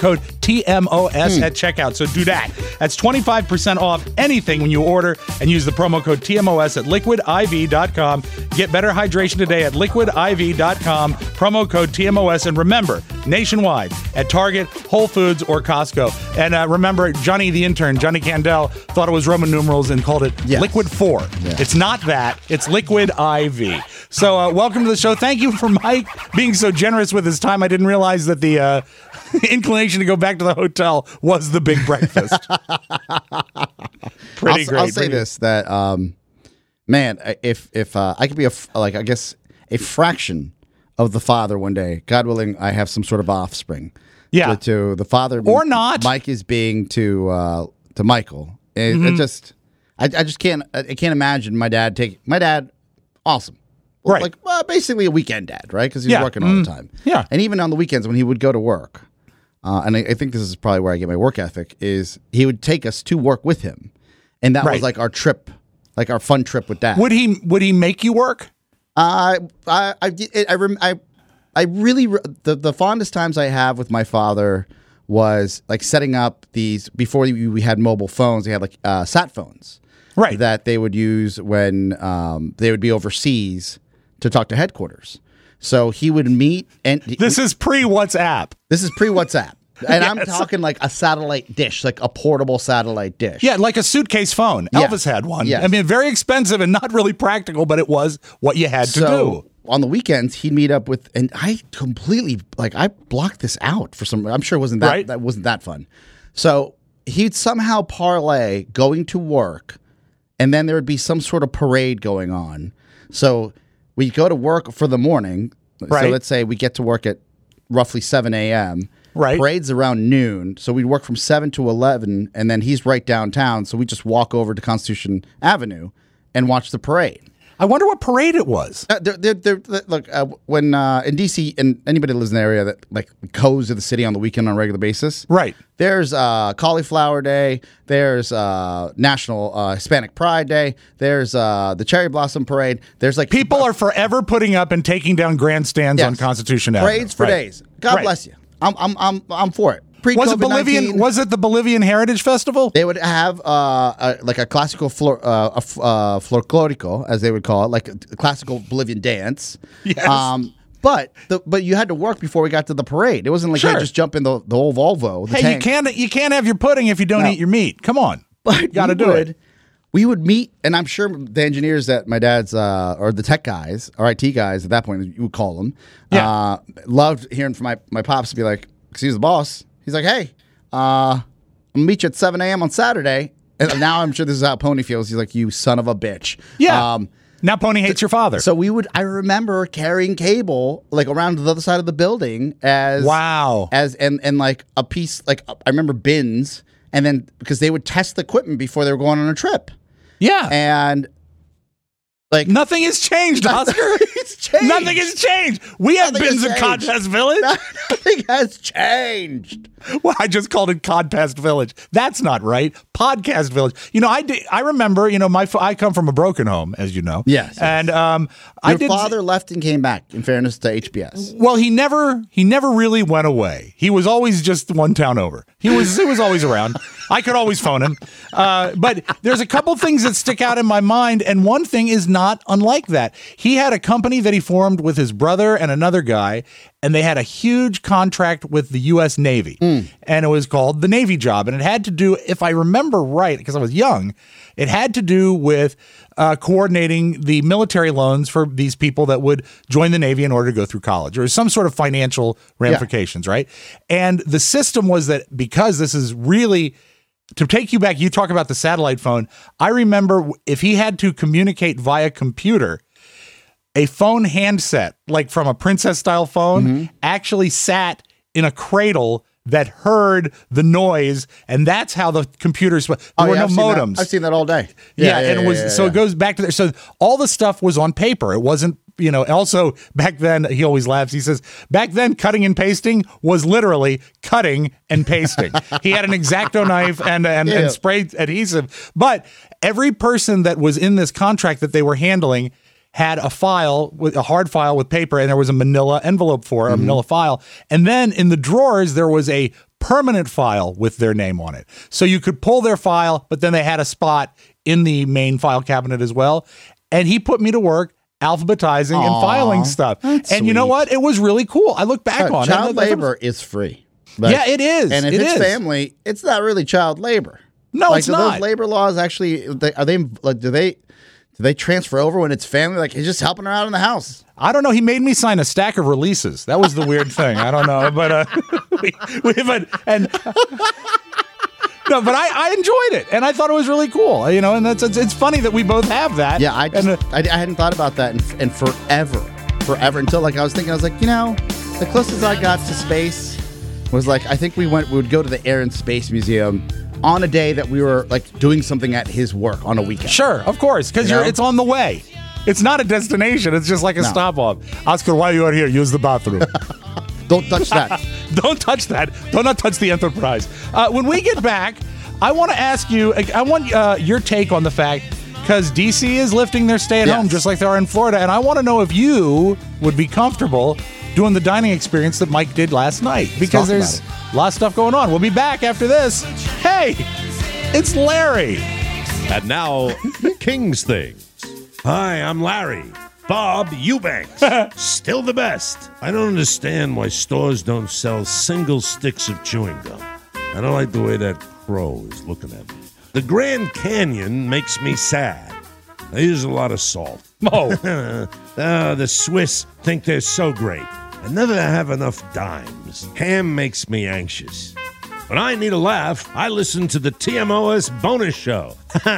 TMOS at checkout. So do that. That's 25% off anything when you order and use the promo code TMOS at liquidiv.com. Get better hydration today at liquidiv.com. Promo code TMOS. And remember, nationwide at Target, Whole Foods, or Costco. And remember, Johnny the intern, Johnny Candel, thought it was Roman numerals and called it Liquid 4. Yeah. It's not that. It's Liquid IV. So welcome to the show. Thank you for Mike being so generous with his time. I didn't realize that the inclination to go back to the hotel was the big breakfast. Pretty great. I'll say this, that, man, if I could be a fraction of the father one day, God willing, I have some sort of offspring. Yeah. To the father. Or not. Mike is being to Michael. I just can't imagine my dad, awesome. Right. Like, basically a weekend dad, right? Because he's working all the time. Yeah. And even on the weekends when he would go to work, and I think this is probably where I get my work ethic, is he would take us to work with him. And that was like our trip, like our fun trip with dad. Would he make you work? The fondest times I have with my father was like setting up these, before we had mobile phones, they had like sat phones. Right. That they would use when they would be overseas to talk to headquarters. So he would meet, and this is pre-WhatsApp. This is pre-WhatsApp. And I'm talking like a satellite dish, like a portable satellite dish. Yeah, like a suitcase phone. Yeah. Elvis had one. Yes. I mean, very expensive and not really practical, but it was what you had to do. On the weekends, he'd meet up with, and I completely, I blocked this out for some, I'm sure it wasn't that wasn't that fun. So he'd somehow parlay going to work, and then there would be some sort of parade going on. So we'd go to work for the morning. Right. So let's say we get to work at roughly 7 a.m. Right. Parade's around noon. So we'd work from 7 to 11, and then he's right downtown. So we just walk over to Constitution Avenue and watch the parade. I wonder what parade it was. Look, when in D.C., and anybody that lives in the area that like goes to the city on the weekend on a regular basis, right? There's Cauliflower Day. There's National Hispanic Pride Day. There's the Cherry Blossom Parade. There's like people are forever putting up and taking down grandstands on Constitution Avenue. Parades for days. God bless you. I'm for it. Was it the Bolivian Heritage Festival? They would have like a classical folklorico, as they would call it, like a classical Bolivian dance. Yes. But you had to work before we got to the parade. It wasn't like you just jump in the old Volvo. Hey, you can't have your pudding if you don't eat your meat. Come on, but got to do it. We would meet, and I'm sure the engineers that my dad's, or the tech guys, or IT guys at that point, you would call them, loved hearing from my pops to be like, because he's the boss. He's like, hey, I'm going to meet you at 7 a.m. on Saturday. And now I'm sure this is how Pony feels. He's like, you son of a bitch. Yeah. Now Pony hates your father. So I remember carrying cable like around to the other side of the building and like a piece, like I remember bins, and then because they would test the equipment before they were going on a trip. Yeah. And like nothing has changed, Oscar. Nothing has changed. We have bins in Contest Village. Nothing has changed. Well, I just called it Codpast Village. That's not right. Podcast Village. You know, I remember. You know, I come from a broken home, as you know. Yes. And your father left and came back. In fairness to HBS. Well, he never really went away. He was always just one town over. He was always around. I could always phone him. But there's a couple things that stick out in my mind, and one thing is not unlike that. He had a company that he formed with his brother and another guy, and they had a huge contract with the U.S. Navy. And it was called the Navy Job. And it had to do, if I remember right, because I was young, it had to do with coordinating the military loans for these people that would join the Navy in order to go through college, or some sort of financial ramifications, right? And the system was that, because this is really, to take you back, you talk about the satellite phone. I remember if he had to communicate via computer, a phone handset, like from a princess style phone, actually sat in a cradle that heard the noise, and that's how the computers. There were no modems. I've seen that all day. And it was so it goes back to there. So all the stuff was on paper. It wasn't, you know. Also back then, he always laughs. He says back then, cutting and pasting was literally cutting and pasting. He had an X-Acto knife and spray adhesive. But every person that was in this contract that they were handling had a file, with a hard file with paper, and there was a manila envelope for a manila file. And then in the drawers, there was a permanent file with their name on it. So you could pull their file, but then they had a spot in the main file cabinet as well. And he put me to work alphabetizing and filing stuff. And you know what? It was really cool. I look back on it. Child labor is free. Like, yeah, it is. And if it's family, it's not really child labor. No, like, it's do not. Those labor laws actually, do they transfer over when it's family? Like, he's just helping her out in the house. I don't know. He made me sign a stack of releases. That was the weird thing. I don't know, but but I enjoyed it, and I thought it was really cool. And it's funny that we both have that. Yeah, I hadn't thought about that in forever until I was thinking, the closest I got to space was I think we would go to the Air and Space Museum on a day that we were doing something at his work on a weekend. Sure, of course, because it's on the way. It's not a destination. It's just like a stop off. Oscar, while you are here, use the bathroom. Don't touch that. Don't touch that. Do not touch the Enterprise. When we get back, I want to ask you, I want your take on the fact, because D.C. is lifting their stay-at-home just like they are in Florida, and I want to know if you would be comfortable doing the dining experience that Mike did last night, because there's a lot of stuff going on. We'll be back after this. Hey, it's Larry. And now, King's Things. Hi, I'm Larry. Bob Eubanks. Still the best. I don't understand why stores don't sell single sticks of chewing gum. I don't like the way that crow is looking at me. The Grand Canyon makes me sad. I use a lot of salt. Oh. The Swiss think they're so great. I never have enough dimes. Ham makes me anxious. When I need a laugh, I listen to the TMOS bonus show.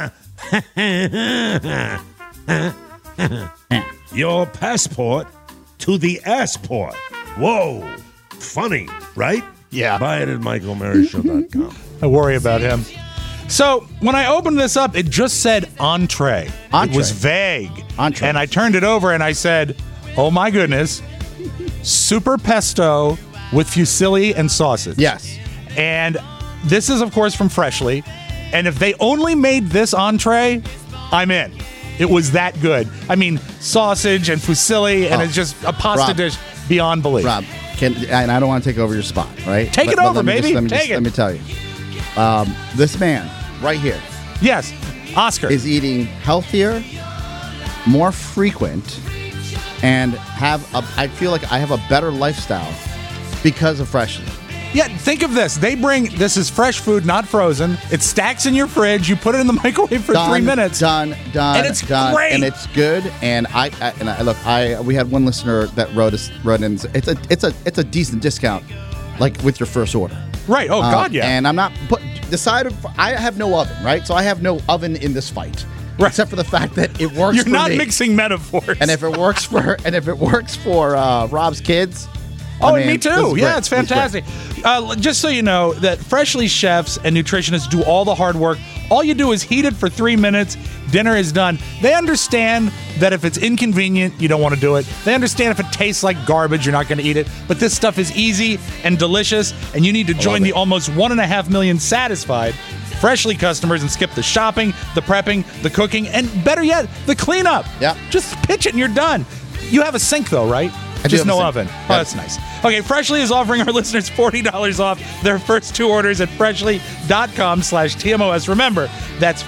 Your passport to the assport. Whoa. Funny, right? Yeah. Buy it at michaelmaryshow.com. I worry about him. So when I opened this up, it just said entree. It was vague. Entree. And I turned it over and I said, oh my goodness, super pesto with fusilli and sausage. Yes. And this is, of course, from Freshly. And if they only made this entree, I'm in. It was that good. I mean, sausage and fusilli, and it's just a pasta dish beyond belief. Rob, and I don't want to take over your spot, right? Take it over, baby. Let me tell you. This man right here. Yes, Oscar. Is eating healthier, more frequent, and I feel like I have a better lifestyle because of Freshly. Yeah, think of this. This is fresh food, not frozen. It stacks in your fridge. You put it in the microwave for 3 minutes. Done. And it's great. And it's good. And we had one listener that wrote in. It's a decent discount, with your first order. Right. Oh God, yeah. And I'm not I have no oven, right? So I have no oven in this fight. Right. Except for the fact that it works. You're for not me. Mixing metaphors. And if it works for Rob's kids. Me too. Yeah, it's fantastic. Just so you know that Freshly chefs and nutritionists do all the hard work. All you do is heat it for 3 minutes. Dinner is done. They understand that if it's inconvenient, you don't want to do it. They understand if it tastes like garbage, you're not going to eat it. But this stuff is easy and delicious, and you need to join the almost 1.5 million satisfied Freshly customers and skip the shopping, the prepping, the cooking, and better yet, the cleanup. Yeah. Just pitch it and you're done. You have a sink though, right? Just no oven. Oh, that's nice. Okay, Freshly is offering our listeners $40 off their first 2 orders at freshly.com/TMOS. Remember, that's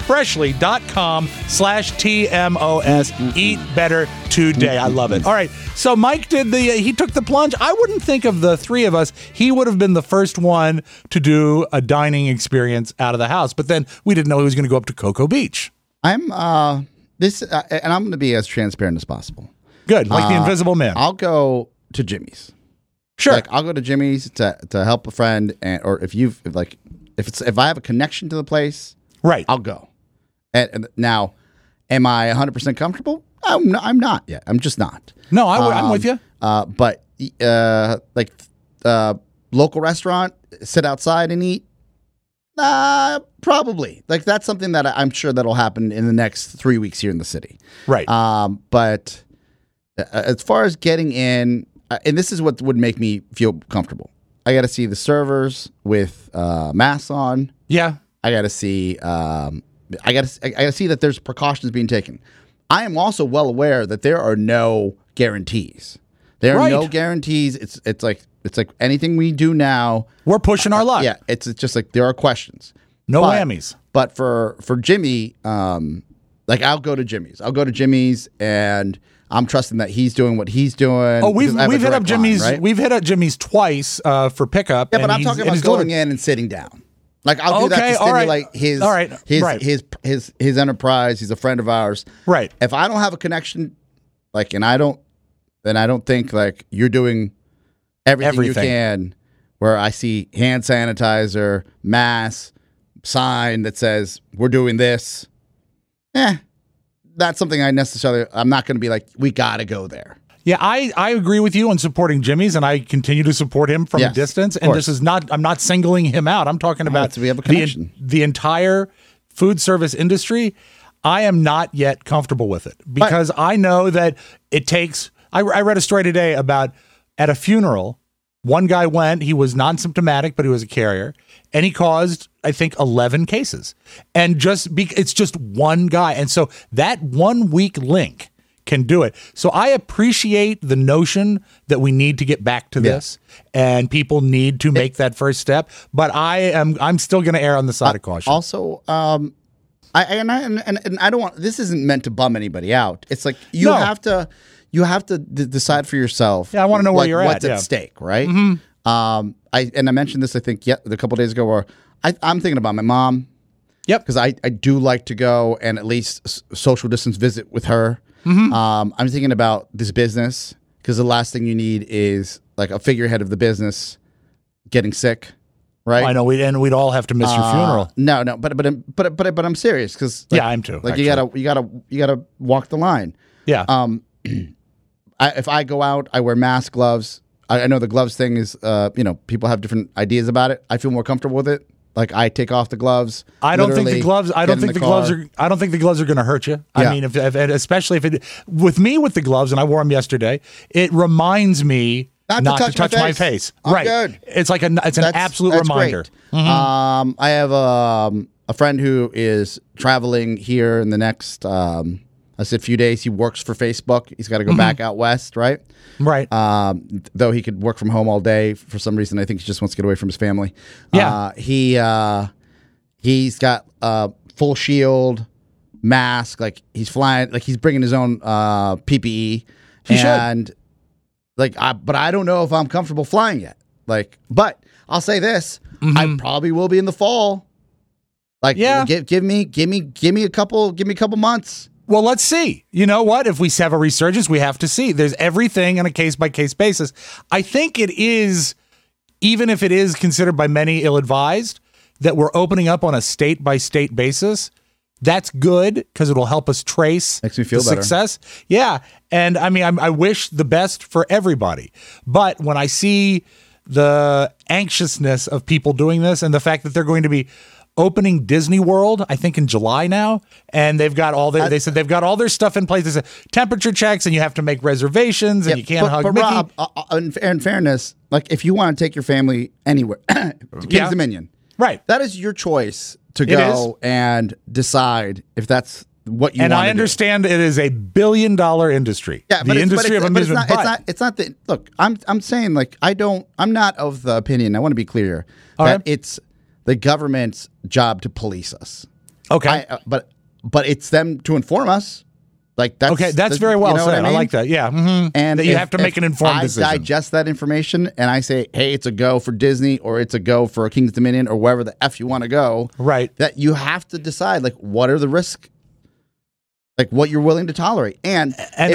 freshly.com/TMOS. Eat better today. I love it. All right, so Mike he took the plunge. I wouldn't think of the three of us, he would have been the first one to do a dining experience out of the house. But then we didn't know he was going to go up to Cocoa Beach. And I'm going to be as transparent as possible. Good, like the Invisible Man. I'll go to Jimmy's. Sure. I'll go to Jimmy's to help a friend, or if I have a connection to the place, right, I'll go. And now, am I 100% comfortable? I'm not yet. I'm just not. No, I'm with you. But local restaurant, sit outside and eat. Probably. That's something that I'm sure that'll happen in the next 3 weeks here in the city. Right. But as far as getting in, and this is what would make me feel comfortable. I got to see the servers with masks on. Yeah. I got to see. I got to see that there's precautions being taken. I am also well aware that there are no guarantees. There are no guarantees. It's like It's like anything we do now, We're pushing our luck. yeah, it's just like there are questions. No But- whammies. But for Jimmy, like I'll go to Jimmy's. And I'm trusting that he's doing what he's doing. Oh, we've because I have a hit up direct line, Jimmy's. right? We've hit up Jimmy's twice for pickup. Yeah, but and I'm talking about he's going delivered. in and sitting down. Like I'll do that Okay, to all right. stimulate his, All right, his, right. his enterprise. He's a friend of ours. Right. If I don't have a connection, like, then I don't think like you're doing everything you can. Where I see hand sanitizer, mask, sign that says we're doing this. That's something I'm not going to be like, we got to go there. Yeah, I agree with you on supporting Jimmy's, and I continue to support him from a distance. And this is not, I'm not singling him out. I'm talking about we have a connection. the entire food service industry. I am not yet comfortable with it because I know that it takes, I read a story today about at a funeral, one guy went, he was non-symptomatic, but he was a carrier, and he caused, I think, 11 cases. And it's just one guy. And so that 1 week link can do it. So I appreciate the notion that we need to get back to this and people need to make that first step. But I'm still going to err on the side of caution. Also, I don't want, this isn't meant to bum anybody out. It's like you have to decide for yourself. Yeah, I want to know where you're what's at. at stake, right? Mm-hmm. I mentioned this, I think, a couple of days ago, where I'm thinking about my mom. Yep. Because I do like to go and at least social distance visit with her. Mm-hmm. I'm thinking about this business because the last thing you need is like a figurehead of the business getting sick, right? I know, we'd all have to miss your funeral. No, but I'm serious because yeah, I'm too. Like actually. you gotta walk the line. Yeah. If I go out, I wear masks, gloves. I know the gloves thing is, people have different ideas about it. I feel more comfortable with it. Like I take off the gloves. I don't think the gloves. I don't think the gloves are going to hurt you. I mean, if especially if with the gloves, and I wore them yesterday, it reminds me not to touch my face. Right. Good. It's like an absolute reminder. Mm-hmm. I have a friend who is traveling here in the next. I said few days. He works for Facebook. He's got to go back out west, right? Right. Though he could work from home all day for some reason. I think he just wants to get away from his family. Yeah. He's got full shield, mask. Like he's flying. Like he's bringing his own PPE. He should. But I don't know if I'm comfortable flying yet. But I'll say this: I probably will be in the fall. Give me a couple months. Well, let's see. You know what? If we have a resurgence, we have to see. There's everything on a case-by-case basis. I think it is, even if it is considered by many ill-advised, that we're opening up on a state-by-state basis. That's good because it'll help us trace Makes me feel the better. success. Yeah. And I mean, I wish the best for everybody. But when I see the anxiousness of people doing this and the fact that they're going to be opening Disney World, I think in July now, and they've got all their, they said they've got all their stuff in place. They said temperature checks, and you have to make reservations, and you can't hug Mickey. Rob, in fairness, like if you want to take your family anywhere, to King's Dominion, right? That is your choice to go and decide if that's what you want. And I understand it is $1 billion industry. Yeah, the industry of amusement. It's not the look. I'm saying like I'm not of the opinion. I want to be clear that it's the government's job to police us. Okay. But it's them to inform us. Like that's very well said. I like that. Yeah. Mm-hmm. And that you have to make an informed decision. I digest that information and I say, hey, it's a go for Disney or it's a go for King's Dominion or wherever the F you want to go. Right. That you have to decide like what are the risks, like what you're willing to tolerate. And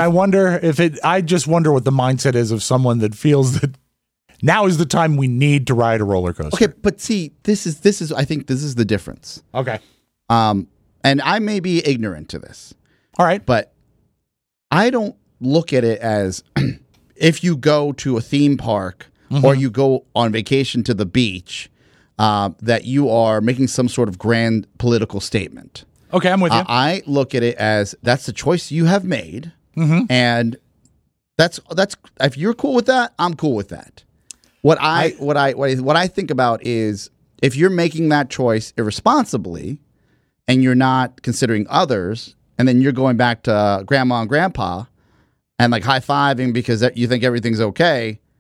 I just wonder what the mindset is of someone that feels that now is the time we need to ride a roller coaster. Okay, but see, this is I think this is the difference. Okay. And I may be ignorant to this. All right. But I don't look at it as if you go to a theme park or you go on vacation to the beach, that you are making some sort of grand political statement. Okay, I'm with you. I look at it as that's the choice you have made. And that's if you're cool with that, I'm cool with that. What I think about is if you're making that choice irresponsibly and you're not considering others, and then you're going back to grandma and grandpa and like high-fiving because you think everything's okay,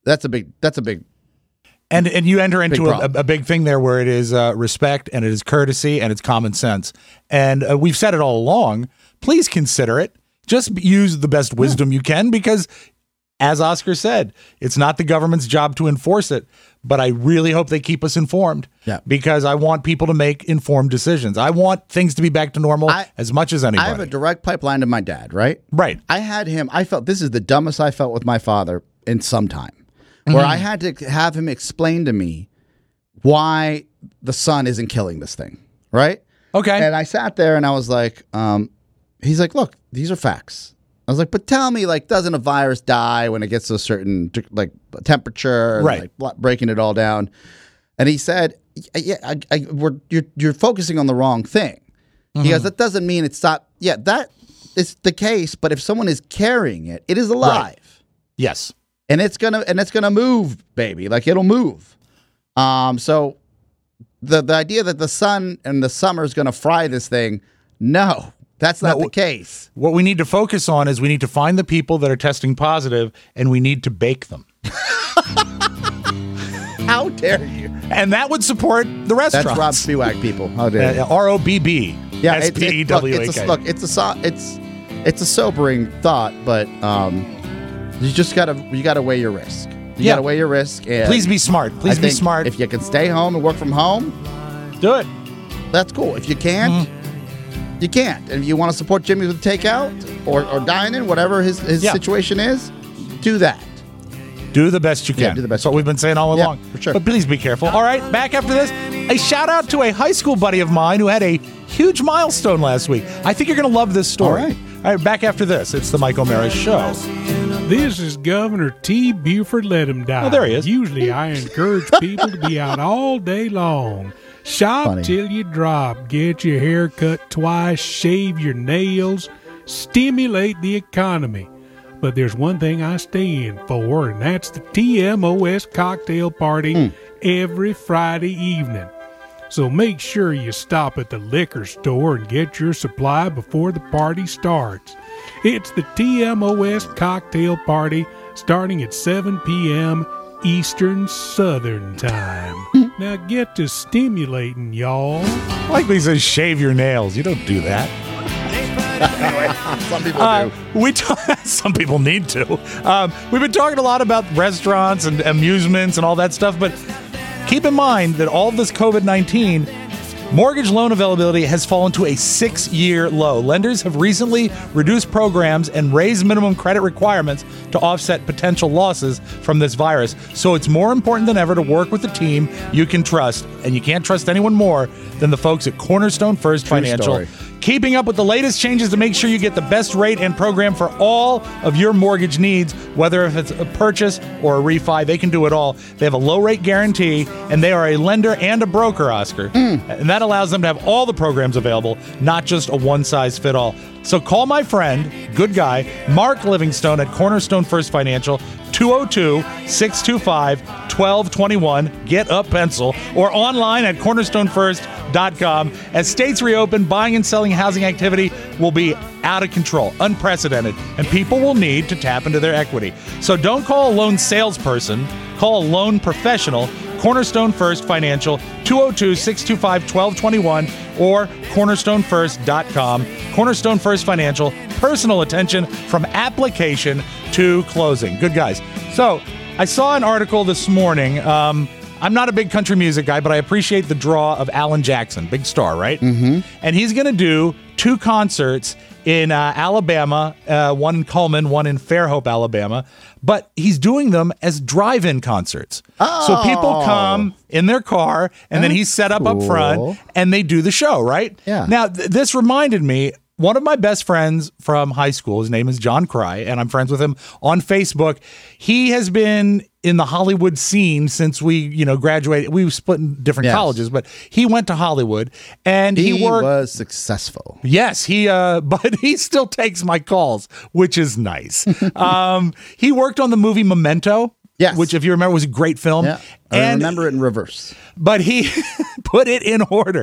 That's a big. And you enter into problem. a big thing there where it is respect and it is courtesy and it's common sense. And we've said it all along. Please consider it. Just use the best wisdom you can because, as Oscar said, it's not the government's job to enforce it. But I really hope they keep us informed because I want people to make informed decisions. I want things to be back to normal as much as anybody. I have a direct pipeline to my dad, right? Right. I felt this is the dumbest I felt with my father in some time. Where I had to have him explain to me why the sun isn't killing this thing, right? Okay. And I sat there and I was like, he's like, look, these are facts. I was like, but tell me, like, doesn't a virus die when it gets to a certain, like, temperature? Right. And, like, breaking it all down. And he said, you're focusing on the wrong thing. He goes, that doesn't mean it's not, that is the case, but if someone is carrying it, it is alive. Right. Yes. And it's gonna move, baby. Like it'll move. So the idea that the sun and the summer is gonna fry this thing, no, that's not the case. What we need to focus on is we need to find the people that are testing positive and we need to bake them. How dare you? And that would support the restaurants. That's Rob Spiewak, people. How dare you? ROBB. Yeah, SPEWAK. Look, it's a sobering thought, but you gotta weigh your risk. You gotta weigh your risk. And please be smart. Please be smart. If you can stay home and work from home, do it. That's cool. If you can't, you can't. And if you want to support Jimmy with takeout or dining, whatever his situation is, do that. Do the best you can. Yeah, do the best. That's what we've been saying all along. For sure. But please be careful. All right, back after this, a shout out to a high school buddy of mine who had a huge milestone last week. I think you're going to love this story. All right, back after this. It's the Mike O'Meara Show. This is Governor T. Buford Let Him Die. Oh, there he is. Usually I encourage people to be out all day long. Shop till you drop. Get your hair cut twice. Shave your nails. Stimulate the economy. But there's one thing I stay in for, and that's the TMOS cocktail party every Friday evening. So make sure you stop at the liquor store and get your supply before the party starts. It's the TMOS cocktail party starting at 7 p.m. Eastern Southern Time. Now get to stimulating, y'all. I like when he says shave your nails. You don't do that. Some people do. Some people need to. We've been talking a lot about restaurants and amusements and all that stuff, but keep in mind that all of this COVID-19, mortgage loan availability has fallen to a 6-year low. Lenders have recently reduced programs and raised minimum credit requirements to offset potential losses from this virus. So it's more important than ever to work with a team you can trust, and you can't trust anyone more than the folks at Cornerstone First Financial. Keeping up with the latest changes to make sure you get the best rate and program for all of your mortgage needs, whether if it's a purchase or a refi, they can do it all. They have a low rate guarantee, and they are a lender and a broker, Oscar. And that allows them to have all the programs available, not just a one-size-fit-all. So call my friend, good guy, Mark Livingstone at Cornerstone First Financial, 202-625-1221. Get a pencil. Or online at cornerstonefirst.com. As states reopen, buying and selling housing activity will be out of control, unprecedented, and people will need to tap into their equity. So don't call a loan salesperson. Call a loan professional. Cornerstone First Financial, 202-625-1221 or cornerstonefirst.com. Cornerstone First Financial, personal attention from application to closing. Good guys. So I saw an article this morning. I'm not a big country music guy, but I appreciate the draw of Alan Jackson, big star, right? Mm-hmm. And he's going to do 2 concerts in Alabama, one in Cullman, one in Fairhope, Alabama. But he's doing them as drive-in concerts. Oh. So people come in their car, and then he's set up front, and they do the show, right? Yeah. Now, this reminded me, one of my best friends from high school, his name is John Cry, and I'm friends with him on Facebook. He has been in the Hollywood scene since we, graduated. We split in different colleges, but he went to Hollywood, and he was successful. Yes, but he still takes my calls, which is nice. He worked on the movie Memento. Yes. Which, if you remember, was a great film. Yeah. I remember it in reverse. But he put it in order.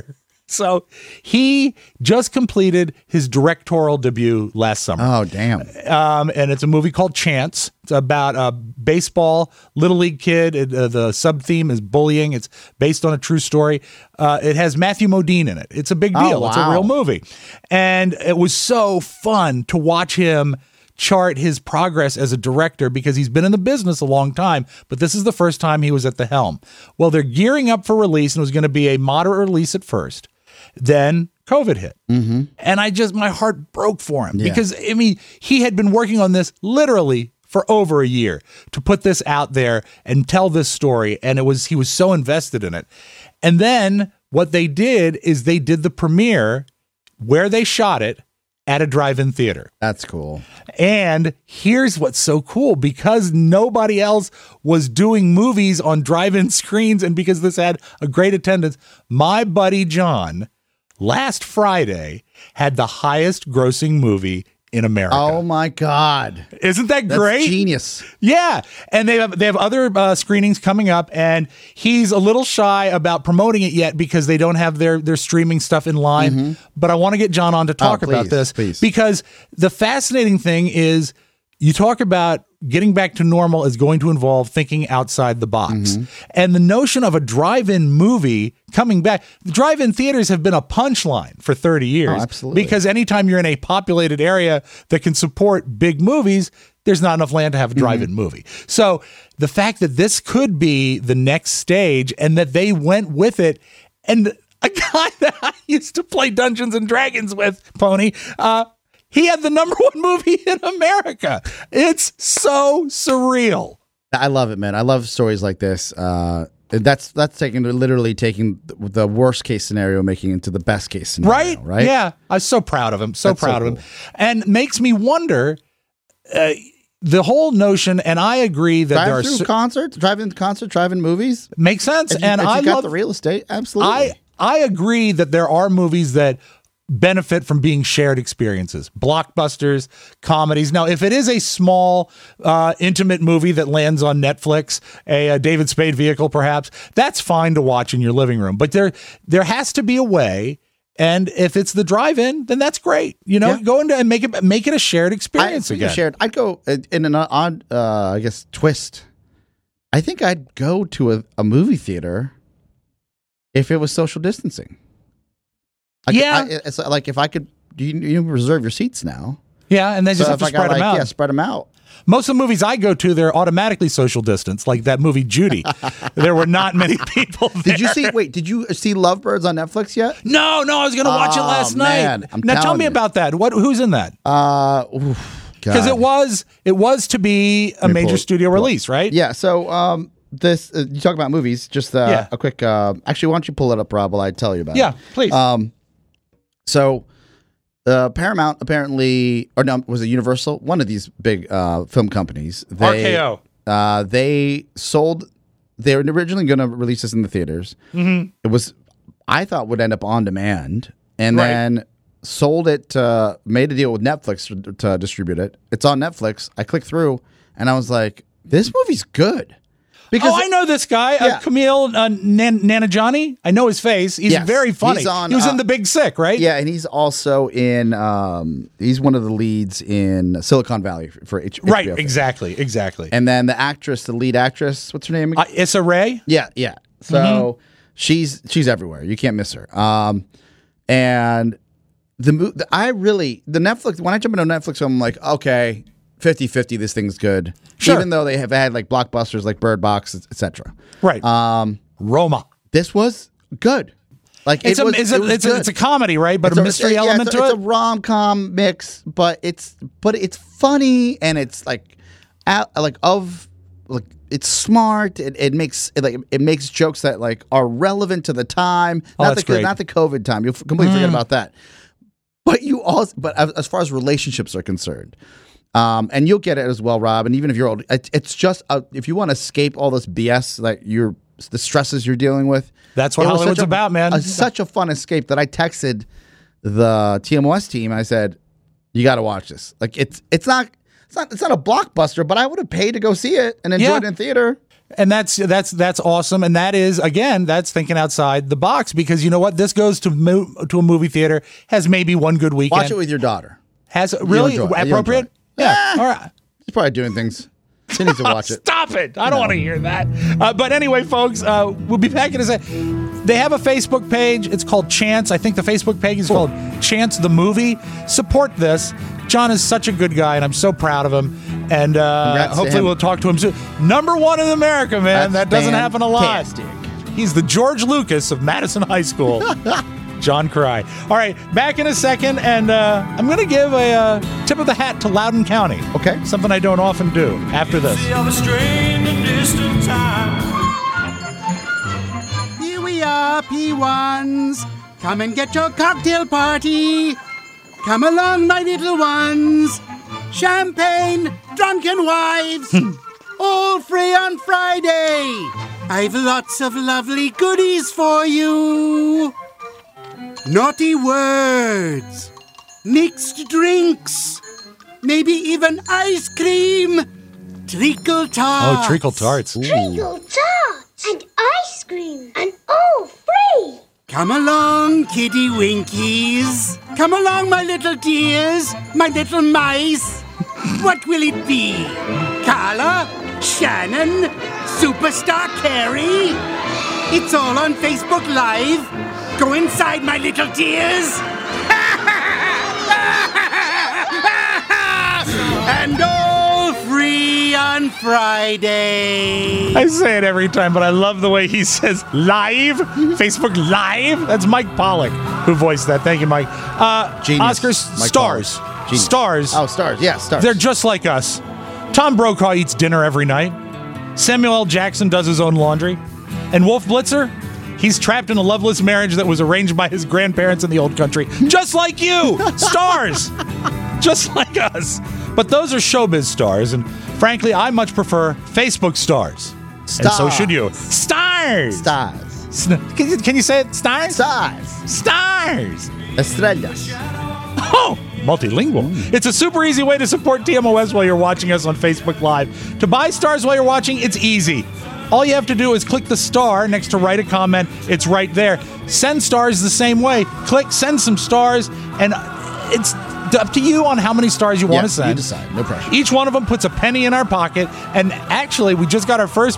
So he just completed his directorial debut last summer. Oh, damn. And it's a movie called Chance. It's about a baseball little league kid. The sub-theme is bullying. It's based on a true story. It has Matthew Modine in it. It's a big deal. Oh, wow. It's a real movie. And it was so fun to watch him chart his progress as a director because he's been in the business a long time, but this is the first time he was at the helm. Well, they're gearing up for release, and it was going to be a moderate release at first. Then COVID hit. And my heart broke for him because, I mean, he had been working on this literally for over a year to put this out there and tell this story. And he was so invested in it. And then what they did is they did the premiere where they shot it at a drive-in theater. That's cool. And here's what's so cool. Because nobody else was doing movies on drive-in screens and because this had a great attendance, my buddy John, last Friday, had the highest grossing movie in America. Oh my God. Isn't that great? That's genius. Yeah. And they have other screenings coming up, and he's a little shy about promoting it yet because they don't have their streaming stuff in line. But I want to get John on to talk about this because the fascinating thing is you talk about getting back to normal is going to involve thinking outside the box. And the notion of a drive-in movie coming back, the drive-in theaters have been a punchline for 30 years. Oh, absolutely. Because anytime you're in a populated area that can support big movies, there's not enough land to have a drive-in movie. So the fact that this could be the next stage and that they went with it, and a guy that I used to play Dungeons and Dragons with, Pony, he had the #1 movie in America. It's so surreal. I love it, man. I love stories like this. That's literally taking the worst case scenario, making it into the best case scenario. Right? Yeah. I'm so proud of him. So proud of him. And makes me wonder the whole notion, and I agree that there are concerts, drive-in movies. Makes sense. And I love the real estate. Absolutely. I agree that there are movies that benefit from being shared experiences, blockbusters, comedies. Now, if it is a small, intimate movie that lands on Netflix, a David Spade vehicle, perhaps, that's fine to watch in your living room. But there has to be a way. And if it's the drive-in, then that's great. Go into and make it a shared experience again. I'd go in an odd, I guess, twist. I think I'd go to a movie theater if it was social distancing. It's like if I could, you reserve your seats now. Yeah, and then just have to spread them out. Yeah, spread them out. Most of the movies I go to, they're automatically social distance, like that movie Judy. There were not many people there. Did you see Lovebirds on Netflix yet? No, I was going to watch it last night. Now tell me about that. Who's in that? Because it was to be a major studio release, right? Yeah, so this you talk about movies, just a quick actually, why don't you pull it up, Rob, while I tell you about it? Yeah, please. So Paramount apparently, or no, was it Universal? One of these big film companies. RKO. They sold. They were originally going to release this in the theaters. It was, I thought, would end up on demand, and then sold it. Made a deal with Netflix to distribute it. It's on Netflix. I clicked through, and I was like, "This movie's good." Because I know this guy, Camille Nanjiani. I know his face. He's very funny. He was in The Big Sick, right? Yeah, and he's also in. He's one of the leads in Silicon Valley for HBO. Right, exactly. And then the lead actress, what's her name again? Issa Rae. Yeah. So she's everywhere. You can't miss her. And the Netflix. When I jump into Netflix, I'm like, okay, 50-50, this thing's good. Sure. Even though they have had like blockbusters like Bird Box, etc. Right. Roma. This was good. Like it's a comedy, right? But a mystery element to it. It's a rom-com mix, but it's funny and it's it's smart. It makes jokes that like are relevant to the time. Not the COVID time. You'll completely forget about that. But as far as relationships are concerned. And you'll get it as well, Rob. And even if you're old, it's just if you want to escape all this BS, like the stresses you're dealing with. That's what Hollywood's about, man. Such a fun escape that I texted the TMOS team. And I said, "You got to watch this. Like it's not a blockbuster, but I would have paid to go see it and enjoy it in theater." And that's awesome. And that is, again, that's thinking outside the box, because you know what? This goes to a movie theater, has maybe one good weekend. Watch it with your daughter. Has really appropriate? Yeah. All right. She's probably doing things. She needs to watch it. Stop it. I don't want to hear that. But anyway, folks, we'll be back in a second. They have a Facebook page. It's called Chance. I think the Facebook page is called Chance the Movie. Support this. John is such a good guy, and I'm so proud of him. And hopefully we'll talk to him soon. Number one in America, man. That doesn't happen a lot. He's the George Lucas of Madison High School. John Cry. All right, back in a second, and I'm going to give a tip of the hat to Loudoun County. Okay. Something I don't often do after this. Here we are, P1s. Come and get your cocktail party. Come along, my little ones. Champagne, drunken wives. All free on Friday. I've lots of lovely goodies for you. Naughty words, mixed drinks, maybe even ice cream, treacle tarts. Oh, treacle tarts. Treacle tarts and ice cream and all free. Come along, kitty winkies. Come along, my little dears, my little mice. What will it be? Carla? Shannon? Superstar Carrie? It's all on Facebook Live. Go inside, my little dears. And all free on Friday. I say it every time, but I love the way he says live. Facebook Live. That's Mike Pollock who voiced that. Thank you, Mike. Genius. Oscars, Mike stars. Genius. Stars. Oh, stars. Yeah, stars. They're just like us. Tom Brokaw eats dinner every night. Samuel L. Jackson does his own laundry. And Wolf Blitzer, he's trapped in a loveless marriage that was arranged by his grandparents in the old country. Just like you! Stars! Just like us. But those are showbiz stars, and frankly, I much prefer Facebook stars. Stars. And so should you. Stars! Stars. Can you say it? Stars? Stars. Stars! Estrellas. Oh! Multilingual. It's a super easy way to support TMOS while you're watching us on Facebook Live. To buy stars while you're watching, it's easy. All you have to do is click the star next to write a comment. It's right there. Send stars the same way. Click send some stars, and it's up to you on how many stars you want to send. You decide. No pressure. Each one of them puts a penny in our pocket, and actually, we just got our first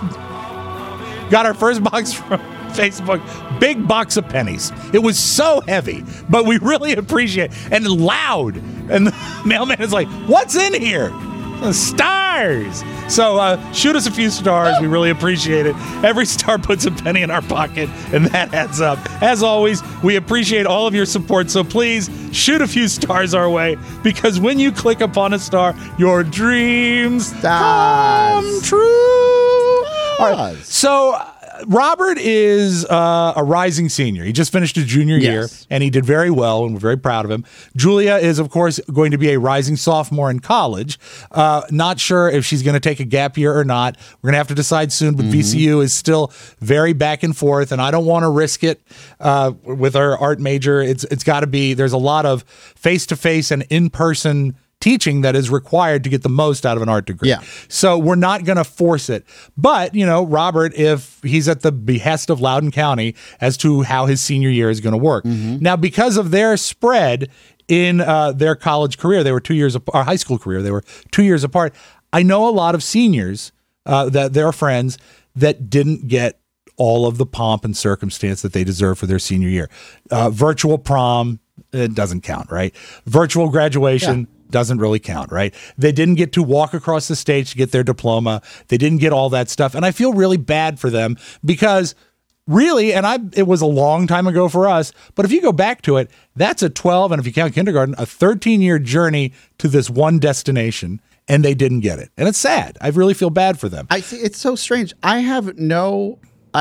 box from Facebook. Big box of pennies. It was so heavy, but we really appreciate it. And loud. And the mailman is like, "What's in here?" Stars. So shoot us a few stars. We really appreciate it. Every star puts a penny in our pocket, and that adds up. As always, we appreciate all of your support. So please shoot a few stars our way, because when you click upon a star, your dreams come true. All right. So Robert is a rising senior. He just finished his junior year, and he did very well, and we're very proud of him. Julia is, of course, going to be a rising sophomore in college. Not sure if she's going to take a gap year or not. We're going to have to decide soon, but VCU is still very back and forth, and I don't want to risk it with our art major. It's got to be, there's a lot of face-to-face and in-person teaching that is required to get the most out of an art degree. Yeah. So we're not going to force it. But, you know, Robert, if he's at the behest of Loudoun County as to how his senior year is going to work. Now, because of their spread in their college career, they were 2 years apart, or high school career, they were 2 years apart. I know a lot of seniors that they're friends that didn't get all of the pomp and circumstance that they deserve for their senior year. Virtual prom, it doesn't count, right? Virtual graduation, doesn't really count, right? They didn't get to walk across the stage to get their diploma. They didn't get all that stuff. And I feel really bad for them because really, it was a long time ago for us, but if you go back to it, that's a 12, and if you count kindergarten, a 13-year journey to this one destination, and they didn't get it. And it's sad. I really feel bad for them. I see. It's so strange. I have no,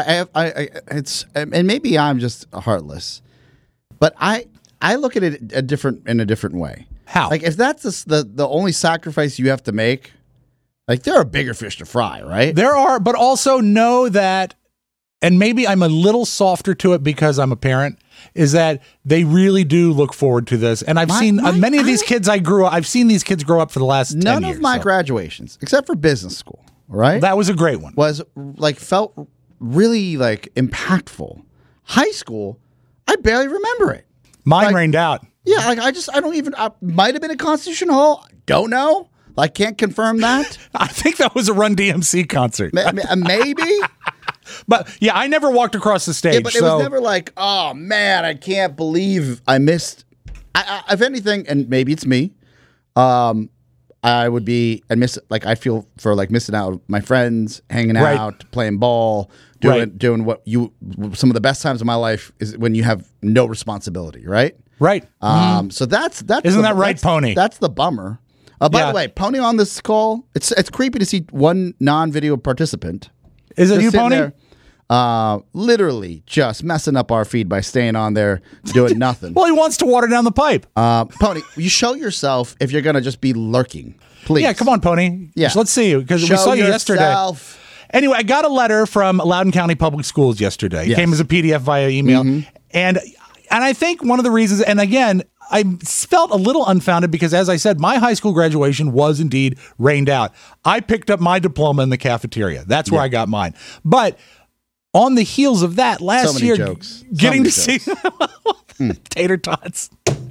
and maybe I'm just heartless, but I look at it in a different way. How? Like, if that's the only sacrifice you have to make, like, there are bigger fish to fry, right? There are, but also know that, and maybe I'm a little softer to it because I'm a parent, is that they really do look forward to this. And I've seen many of these kids I've seen these kids grow up for the last 10 years. None of my graduations, except for business school, right? That was a great one. Was like felt really like impactful. High school, I barely remember it. Mine rained out. Yeah, like I might have been at Constitution Hall. Don't know. I can't confirm that. I think that was a Run DMC concert. Maybe. But yeah, I never walked across the stage. Yeah, but it was never like, oh man, I can't believe I missed. If anything, and maybe it's me, I would be I feel for like missing out my friends, hanging out, playing ball, doing what some of the best times of my life is when you have no responsibility, right? Right. So that's isn't that right, Pony? That's the bummer. By the way, Pony on this call, it's creepy to see one non-video participant. Is it you, Pony? There, literally just messing up our feed by staying on there doing nothing. Well, he wants to water down the pipe. Pony, you show yourself if you're going to just be lurking. Please. Yeah, come on, Pony. Yeah. Let's see you because we saw you yesterday. Anyway, I got a letter from Loudoun County Public Schools yesterday. It came as a PDF via email. And I think one of the reasons, and again, I felt a little unfounded because, as I said, my high school graduation was indeed rained out. I picked up my diploma in the cafeteria. That's where I got mine. But on the heels of that, last year, getting to see tater tots.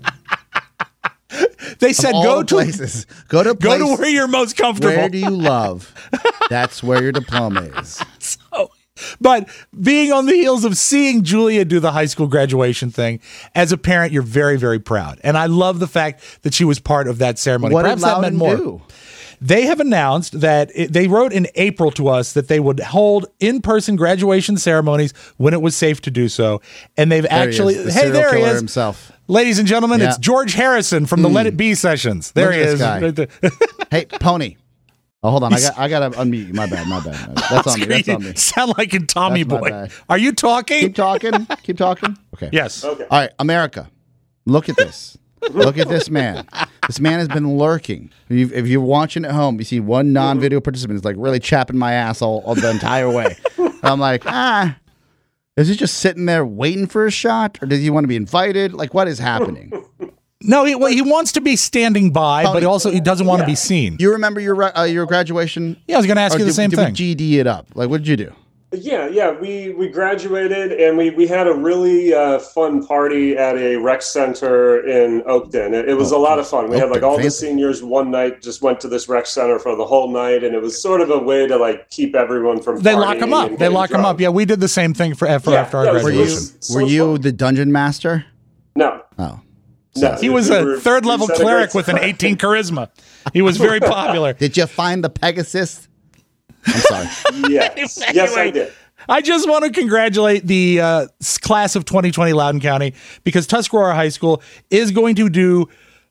They said go to where you're most comfortable. Where do you love? That's where your diploma is. But being on the heels of seeing Julia do the high school graduation thing, as a parent, you're very, very proud. And I love the fact that she was part of that ceremony. What Perhaps did that meant Loudoun more. do? They have announced that they wrote in April to us that they would hold in-person graduation ceremonies when it was safe to do so. And they've there he is. Himself. Ladies and gentlemen, it's George Harrison from the Let It Be sessions. There he is. Right there. Hey, Pony. Oh, hold on. I got to unmute you. My bad. That's on me. That's on me. Sound like a Tommy Boy. Are you talking? Keep talking. Keep talking. Okay. Yes. Okay. All right, America. Look at this. Look at this man. This man has been lurking. If you're watching at home, you see one non-video participant is like really chapping my ass all the entire way. And I'm like, is he just sitting there waiting for a shot, or does he want to be invited? Like, what is happening? No, he wants to be standing by, but he doesn't want to be seen. You remember your graduation? Yeah, I was going to ask you the same thing. Did we GD it up? Like, what did you do? Yeah. We graduated, and we had a really fun party at a rec center in Oakton. It was a lot of fun. We had all the seniors one night just went to this rec center for the whole night, and it was sort of a way to keep everyone from. They lock them up. They lock them up. Yeah, we did the same thing after our graduation. Were you the dungeon master? No. Oh. No, he was a third-level cleric with an 18 charisma. He was very popular. Did you find the Pegasus? I'm sorry. Yes. Yes, I did. I just want to congratulate the class of 2020 Loudoun County because Tuscarora High School is going to do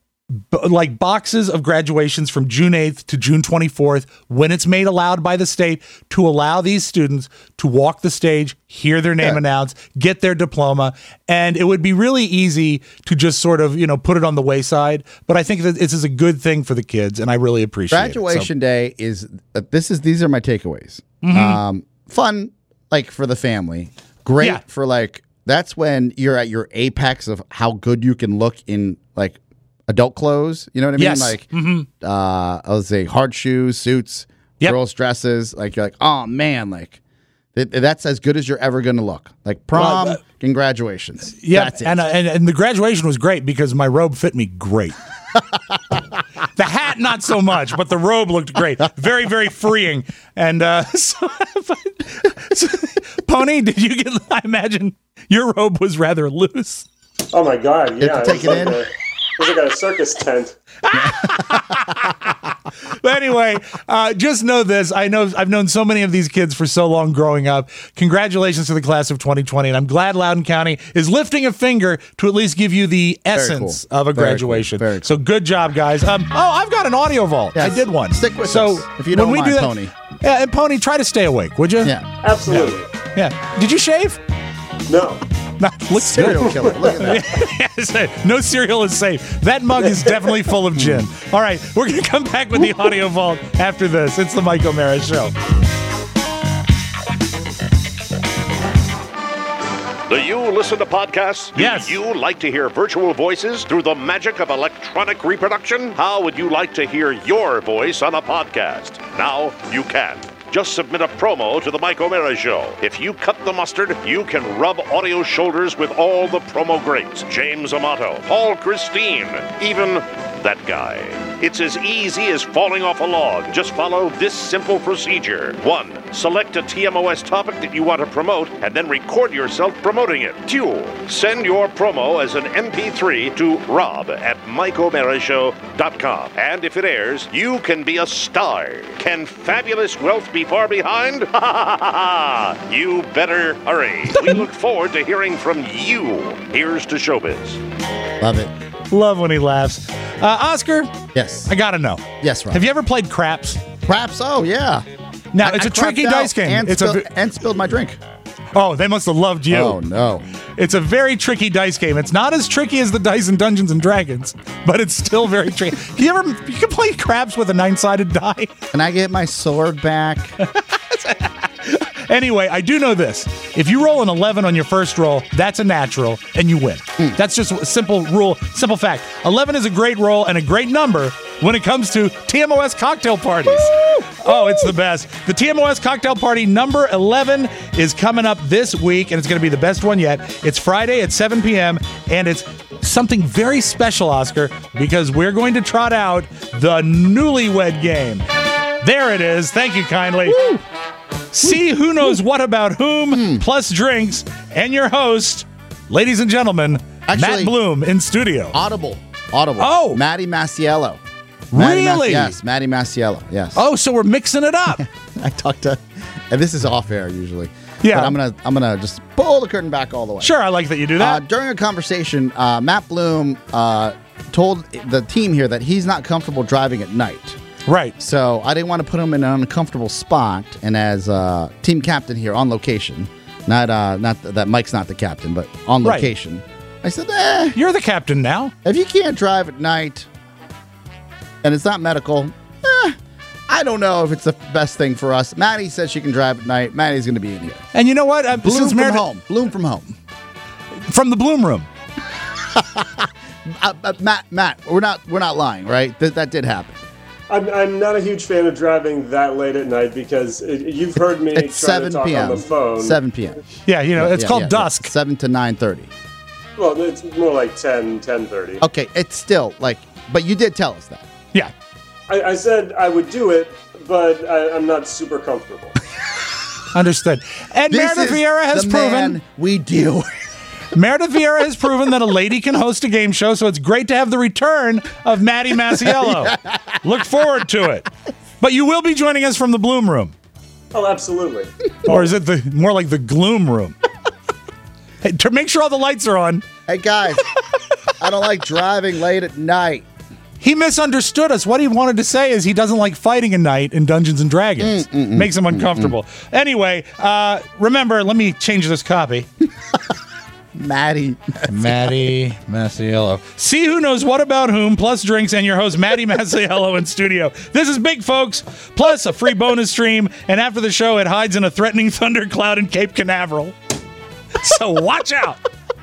boxes of graduations from June 8th to June 24th when it's made allowed by the state to allow these students to walk the stage, hear their name announced, get their diploma. And it would be really easy to just sort of, put it on the wayside. But I think that this is a good thing for the kids, and I really appreciate Graduation it. day is, these are my takeaways. Fun, for the family. Great for that's when you're at your apex of how good you can look in adult clothes, you know what I mean? Yes. I would say hard shoes, suits, girls' dresses. You're like, oh man, that's as good as you're ever going to look. Prom and graduations. Yeah, that's it. And the graduation was great because my robe fit me great. The hat, not so much, but the robe looked great. Very, very freeing. And Pony, did you get? I imagine your robe was rather loose. Oh my God! Yeah, take it in. It was like a circus tent. But anyway, just know this. I've known so many of these kids for so long growing up. Congratulations to the class of 2020. And I'm glad Loudoun County is lifting a finger to at least give you the essence of a graduation. Very cool. So good job, guys. I've got an audio vault. Yes. I did one. Stick with us if you don't mind, Pony. Yeah, and Pony, try to stay awake, would you? Yeah. Absolutely. Yeah. Did you shave? No. Looks serial killer. Look at that. No cereal is safe. That mug is definitely full of gin. All right, we're going to come back with the audio vault after this. It's the Mike O'Mara Show. Do you listen to podcasts? Yes. Do you like to hear virtual voices through the magic of electronic reproduction? How would you like to hear your voice on a podcast? Now you can. Just submit a promo to the Mike O'Meara Show. If you cut the mustard, you can rub audio shoulders with all the promo greats. James Amato, Paul Christine, even that guy. It's as easy as falling off a log. Just follow this simple procedure. 1. Select a TMOS topic that you want to promote and then record yourself promoting it. 2. Send your promo as an MP3 to rob@MikeO'MearaShow.com. And if it airs, you can be a star. Can fabulous wealth be far behind? Ha ha ha ha! You better hurry. We look forward to hearing from you. Here's to showbiz. Love it. Love when he laughs. Oscar? Yes. I gotta know. Yes, Rob. Have you ever played craps? Craps? Oh, yeah. Now, it's a tricky dice game. And spilled my drink. Oh, they must have loved you. Oh, no. It's a very tricky dice game. It's not as tricky as the dice in Dungeons and Dragons, but it's still very tricky. You can play craps with a 9-sided die? Can I get my sword back? Anyway, I do know this. If you roll an 11 on your first roll, that's a natural, and you win. That's just a simple rule, simple fact. 11 is a great roll and a great number when it comes to TMOS cocktail parties. Oh, it's the best. The TMOS cocktail party number 11 is coming up this week, and it's going to be the best one yet. It's Friday at 7 p.m., and it's something very special, Oscar, because we're going to trot out the Newlywed Game. There it is. Thank you kindly. Woo. See who knows what about whom, plus drinks, and your host, ladies and gentlemen, Matt Bloom in studio. Audible. Oh. Maddie Masiello. Really? Yes, Maddie Masiello. Yes. Oh, so we're mixing it up. I talked to, and this is off air usually. Yeah. But I'm gonna just pull the curtain back all the way. Sure, I like that you do that. During a conversation, Matt Bloom told the team here that he's not comfortable driving at night. Right. So I didn't want to put him in an uncomfortable spot, and as team captain here on location, not that Mike's not the captain, but on location, I said, you're the captain now. If you can't drive at night, and it's not medical, I don't know if it's the best thing for us. Maddie says she can drive at night. Maddie's going to be in here. And you know what? Bloom from home. Bloom from home. From the Bloom room. Matt, we're not lying, right? That did happen. I'm not a huge fan of driving that late at night because you've heard me try to talk on the phone. 7 p.m. Yeah, it's called dusk. 7 to 9:30. Well, it's more like 10:30. Okay, it's still but you did tell us that. Yeah. I said I would do it, but I'm not super comfortable. Understood. And Meredith Vieira has proven we deal with. Meredith Vieira has proven that a lady can host a game show, so it's great to have the return of Maddie Masiello. Yeah. Look forward to it. But you will be joining us from the Bloom room. Oh, absolutely. Or is it more like the Gloom room? Hey, to make sure all the lights are on. Hey, guys, I don't like driving late at night. He misunderstood us. What he wanted to say is he doesn't like fighting at night in Dungeons and Dragons. Makes him uncomfortable. Anyway, remember, let me change this copy. Maddie Masiello. See who knows what about whom, plus drinks, and your host, Maddie Masiello in studio. This is big, folks, plus a free bonus stream, and after the show, it hides in a threatening thundercloud in Cape Canaveral. So watch out.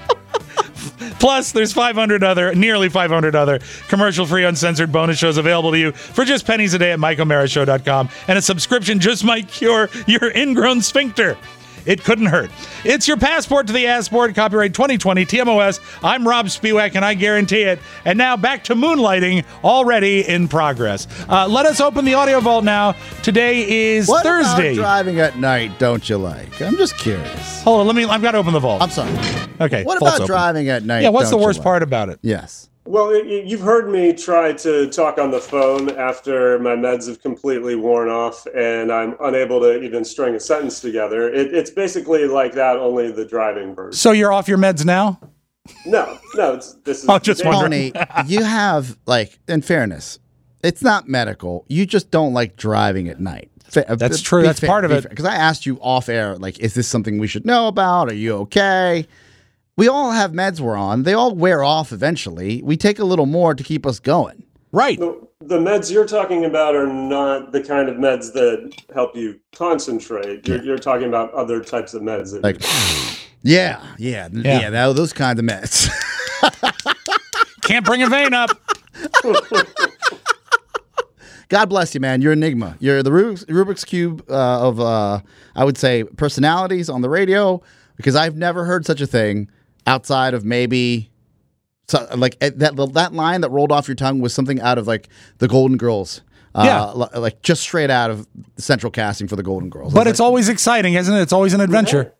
Plus, there's nearly 500 other commercial-free, uncensored bonus shows available to you for just pennies a day at MikeO'MearaShow.com, and a subscription just might cure your ingrown sphincter. It couldn't hurt. It's your passport to the Assport, copyright 2020 TMOS. I'm Rob Spiewak, and I guarantee it. And now back to moonlighting, already in progress. Let us open the audio vault now. Today is Thursday. What about driving at night don't you like? I'm just curious. Hold on, I've got to open the vault. I'm sorry. Okay. What about driving at night? Yeah, what's the worst part about it? Yes. Well, you've heard me try to talk on the phone after my meds have completely worn off and I'm unable to even string a sentence together. It's basically like that, only the driving version. So you're off your meds now? No. This is. I'm just wondering. Tony, you have, in fairness, it's not medical. You just don't like driving at night. That's true. That's part of it. Because I asked you off air, is this something we should know about? Are you okay? We all have meds we're on. They all wear off eventually. We take a little more to keep us going. Right. The meds you're talking about are not the kind of meds that help you concentrate. You're talking about other types of meds. Yeah, those kinds of meds. Can't bring a vein up. God bless you, man. You're Enigma. You're the Rubik's Cube of, I would say, personalities on the radio, because I've never heard such a thing outside of maybe like that line that rolled off your tongue was something out of like the Golden Girls. Like just straight out of the central casting for the Golden Girls. But it's always exciting, isn't it? It's always an adventure.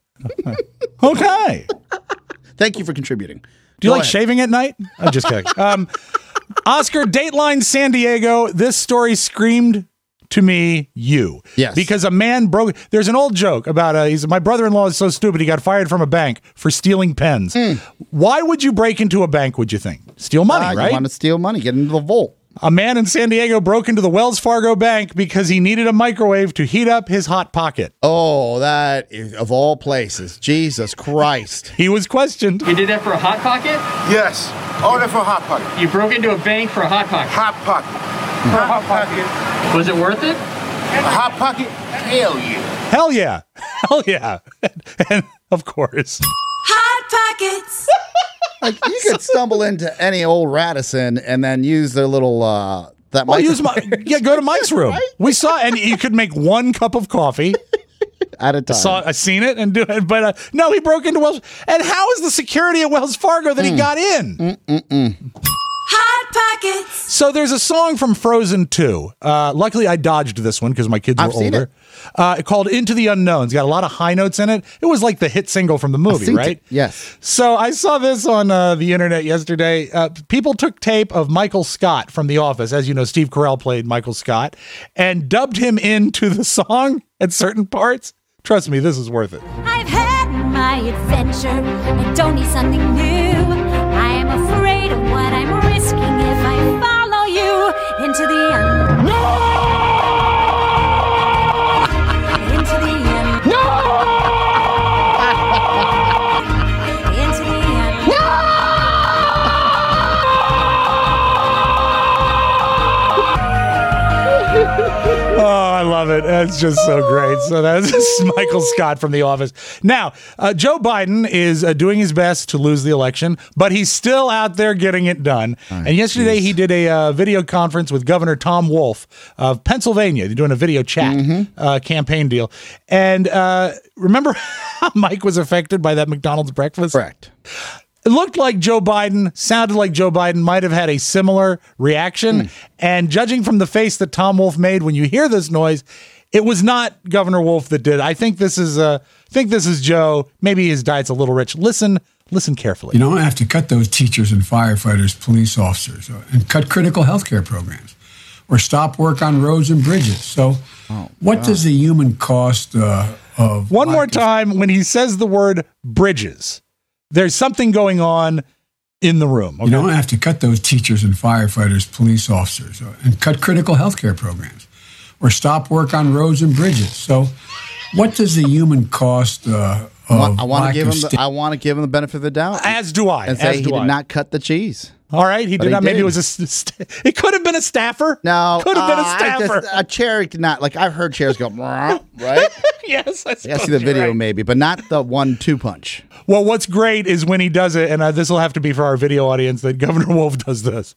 Okay. Thank you for contributing. Do you like shaving at night? I'm just kidding. Oscar, Dateline San Diego. This story screamed to me, you. Yes. Because a man broke. There's an old joke about my brother-in-law is so stupid he got fired from a bank for stealing pens. Why would you break into a bank, would you think? Steal money, right? You want to steal money, get into the vault. A man in San Diego broke into the Wells Fargo bank because he needed a microwave to heat up his Hot Pocket. Oh, that is, of all places. Jesus Christ. He was questioned. You did that for a Hot Pocket? Yes. All that for a Hot Pocket. You broke into a bank for a Hot Pocket? Hot Pocket. For a Hot Pocket. Was it worth it? A Hot Pocket? Hell yeah. Hell yeah. Hell yeah. And of course. Hot Pockets. Like, you could stumble into any old Radisson and then use their little that. Well, go to Mike's room. Right? We saw, and you could make one cup of coffee at a time. I seen it and do it, but no, he broke into Wells. And how is the security at Wells Fargo that he got in? Hot Pockets. So there's a song from Frozen 2. Luckily, I dodged this one because my kids were older. Called Into the Unknown. It's got a lot of high notes in it. It was like the hit single from the movie, right? Yes. So I saw this on the internet yesterday. People took tape of Michael Scott from The Office. As you know, Steve Carell played Michael Scott and dubbed him into the song at certain parts. Trust me, this is worth it. I've had my adventure. I don't need something new. I am afraid of what I'm risking if I follow you into the unknown. No! Into the unknown. No! Into the unknown. Oh, I love it. It's just so great. So that's Michael Scott from The Office. Now, Joe Biden is doing his best to lose the election, but he's still out there getting it done. And yesterday he did a video conference with Governor Tom Wolf of Pennsylvania. They're doing a video chat campaign deal. And remember how Mike was affected by that McDonald's breakfast? Correct. It looked like Joe Biden, sounded like Joe Biden might have had a similar reaction. And judging from the face that Tom Wolf made when you hear this noise, it was not Governor Wolf that did. I think this is Joe. Maybe his diet's a little rich. Listen carefully. You don't have to cut those teachers and firefighters, police officers, and cut critical healthcare programs, or stop work on roads and bridges. So, what does the human cost of one more time when he says the word bridges? There's something going on in the room. Okay? You don't have to cut those teachers and firefighters, police officers, and cut critical healthcare programs, or stop work on roads and bridges. So, what does the human cost of I want to give him the benefit of the doubt. As do I. And say he did not cut the cheese. All right, he did not. Maybe it was it could have been a staffer. No, could have been a staffer. A chair did not. Like I've heard chairs go, right? Yes, I gotta see the video right. maybe, but not the 1-2 punch. Well, what's great is when he does it, and this will have to be for our video audience, that Governor Wolf does this.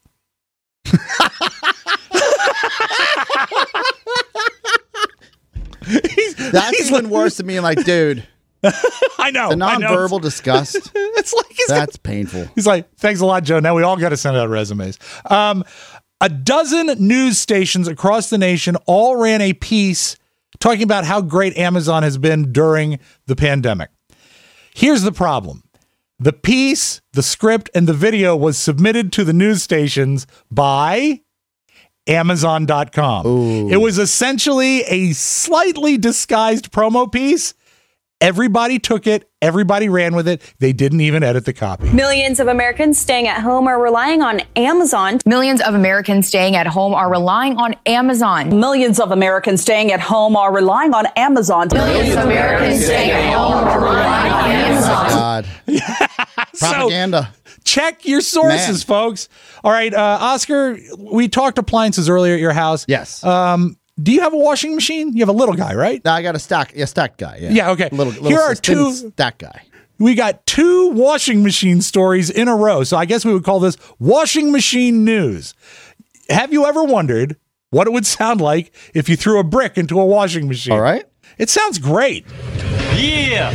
That's even worse than me. Like, dude. I know. The nonverbal disgust. It's like that's painful. He's like, thanks a lot, Joe. Now we all got to send out resumes. A dozen news stations across the nation all ran a piece talking about how great Amazon has been during the pandemic. Here's the problem. The piece, the script, and the video was submitted to the news stations by Amazon.com. Ooh. It was essentially a slightly disguised promo piece. Everybody took it. Everybody ran with it. They didn't even edit the copy. Millions of Americans staying at home are relying on Amazon. Millions of Americans staying at home are relying on Amazon. Millions of Americans staying at home are relying on Amazon. Millions of Americans staying at home are relying on Amazon. God. Propaganda. So, check your sources, folks. All right, Oscar, we talked appliances earlier at your house. Yes. Do you have a washing machine? You have a little guy, right? No, I got a stacked guy. Yeah, okay. Little Here are two stacked guy. We got two washing machine stories in a row. So I guess we would call this washing machine news. Have you ever wondered what it would sound like if you threw a brick into a washing machine. All right. It sounds great. Yeah.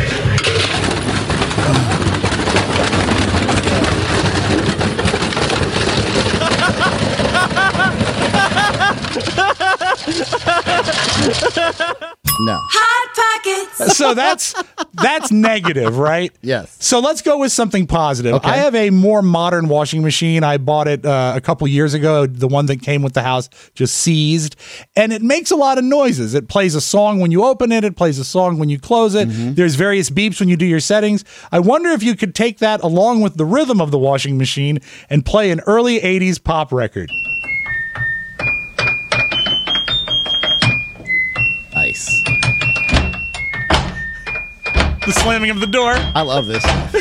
No. Hot Pockets. So that's negative, right? Yes. So let's go with something positive. Okay. I have a more modern washing machine. I bought it a couple years ago. The one that came with the house just seized, and it makes a lot of noises. It plays a song when you open it. It plays a song when you close it. There's various beeps when you do your settings. I wonder if you could take that along with the rhythm of the washing machine and play an early 80s pop record. Nice. The slamming of the door. I love this stuff.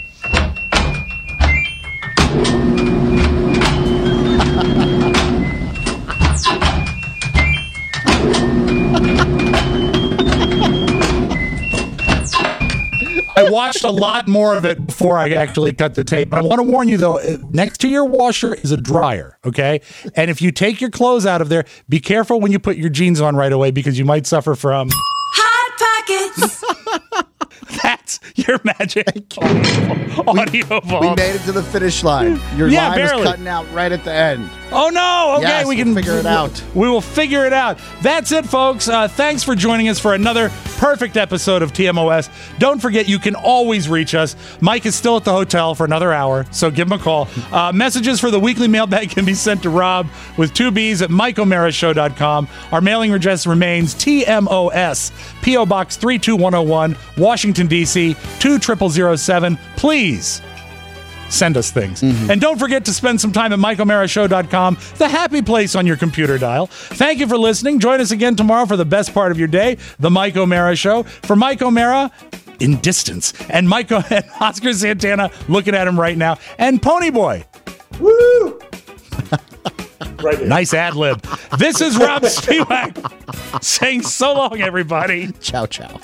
I watched a lot more of it before I actually cut the tape. But I want to warn you, though, next to your washer is a dryer, okay? And if you take your clothes out of there, be careful when you put your jeans on right away because you might suffer from... Hot Pockets. That's your magic audio vault. We made it to the finish line. Your line barely. was cutting out right at the end. Oh, no. Okay, Yes, we we'll can figure it out. We will figure it out. That's it, folks. Thanks for joining us for another perfect episode of TMOS. Don't forget, you can always reach us. Mike is still at the hotel for another hour, so give him a call. Messages for the weekly mailbag can be sent to Rob with 2 B's at MikeO'MaraShow.com. Our mailing address remains TMOS, P.O. Box 32101, Washington, D.C. 20007. Please send us things. And don't forget to spend some time at MikeO'MaraShow.com, the happy place on your computer dial. Thank you for listening. Join us again tomorrow for the best part of your day, The Mike O'Mara Show. For Mike O'Mara, in distance, and and Oscar Santana, looking at him right now, and Pony Boy. Woo! Right here. Nice ad lib. This is Rob Spiewak saying so long, everybody. Ciao, ciao.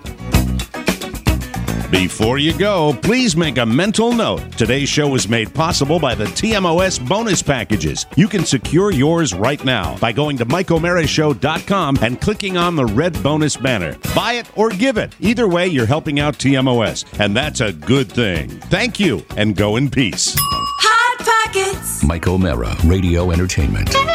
Before you go, please make a mental note. Today's show was made possible by the TMOS bonus packages. You can secure yours right now by going to MikeO'MaraShow.com and clicking on the red bonus banner. Buy it or give it. Either way, you're helping out TMOS, and that's a good thing. Thank you, and go in peace. Hot Pockets. Mike O'Mara, Radio Entertainment.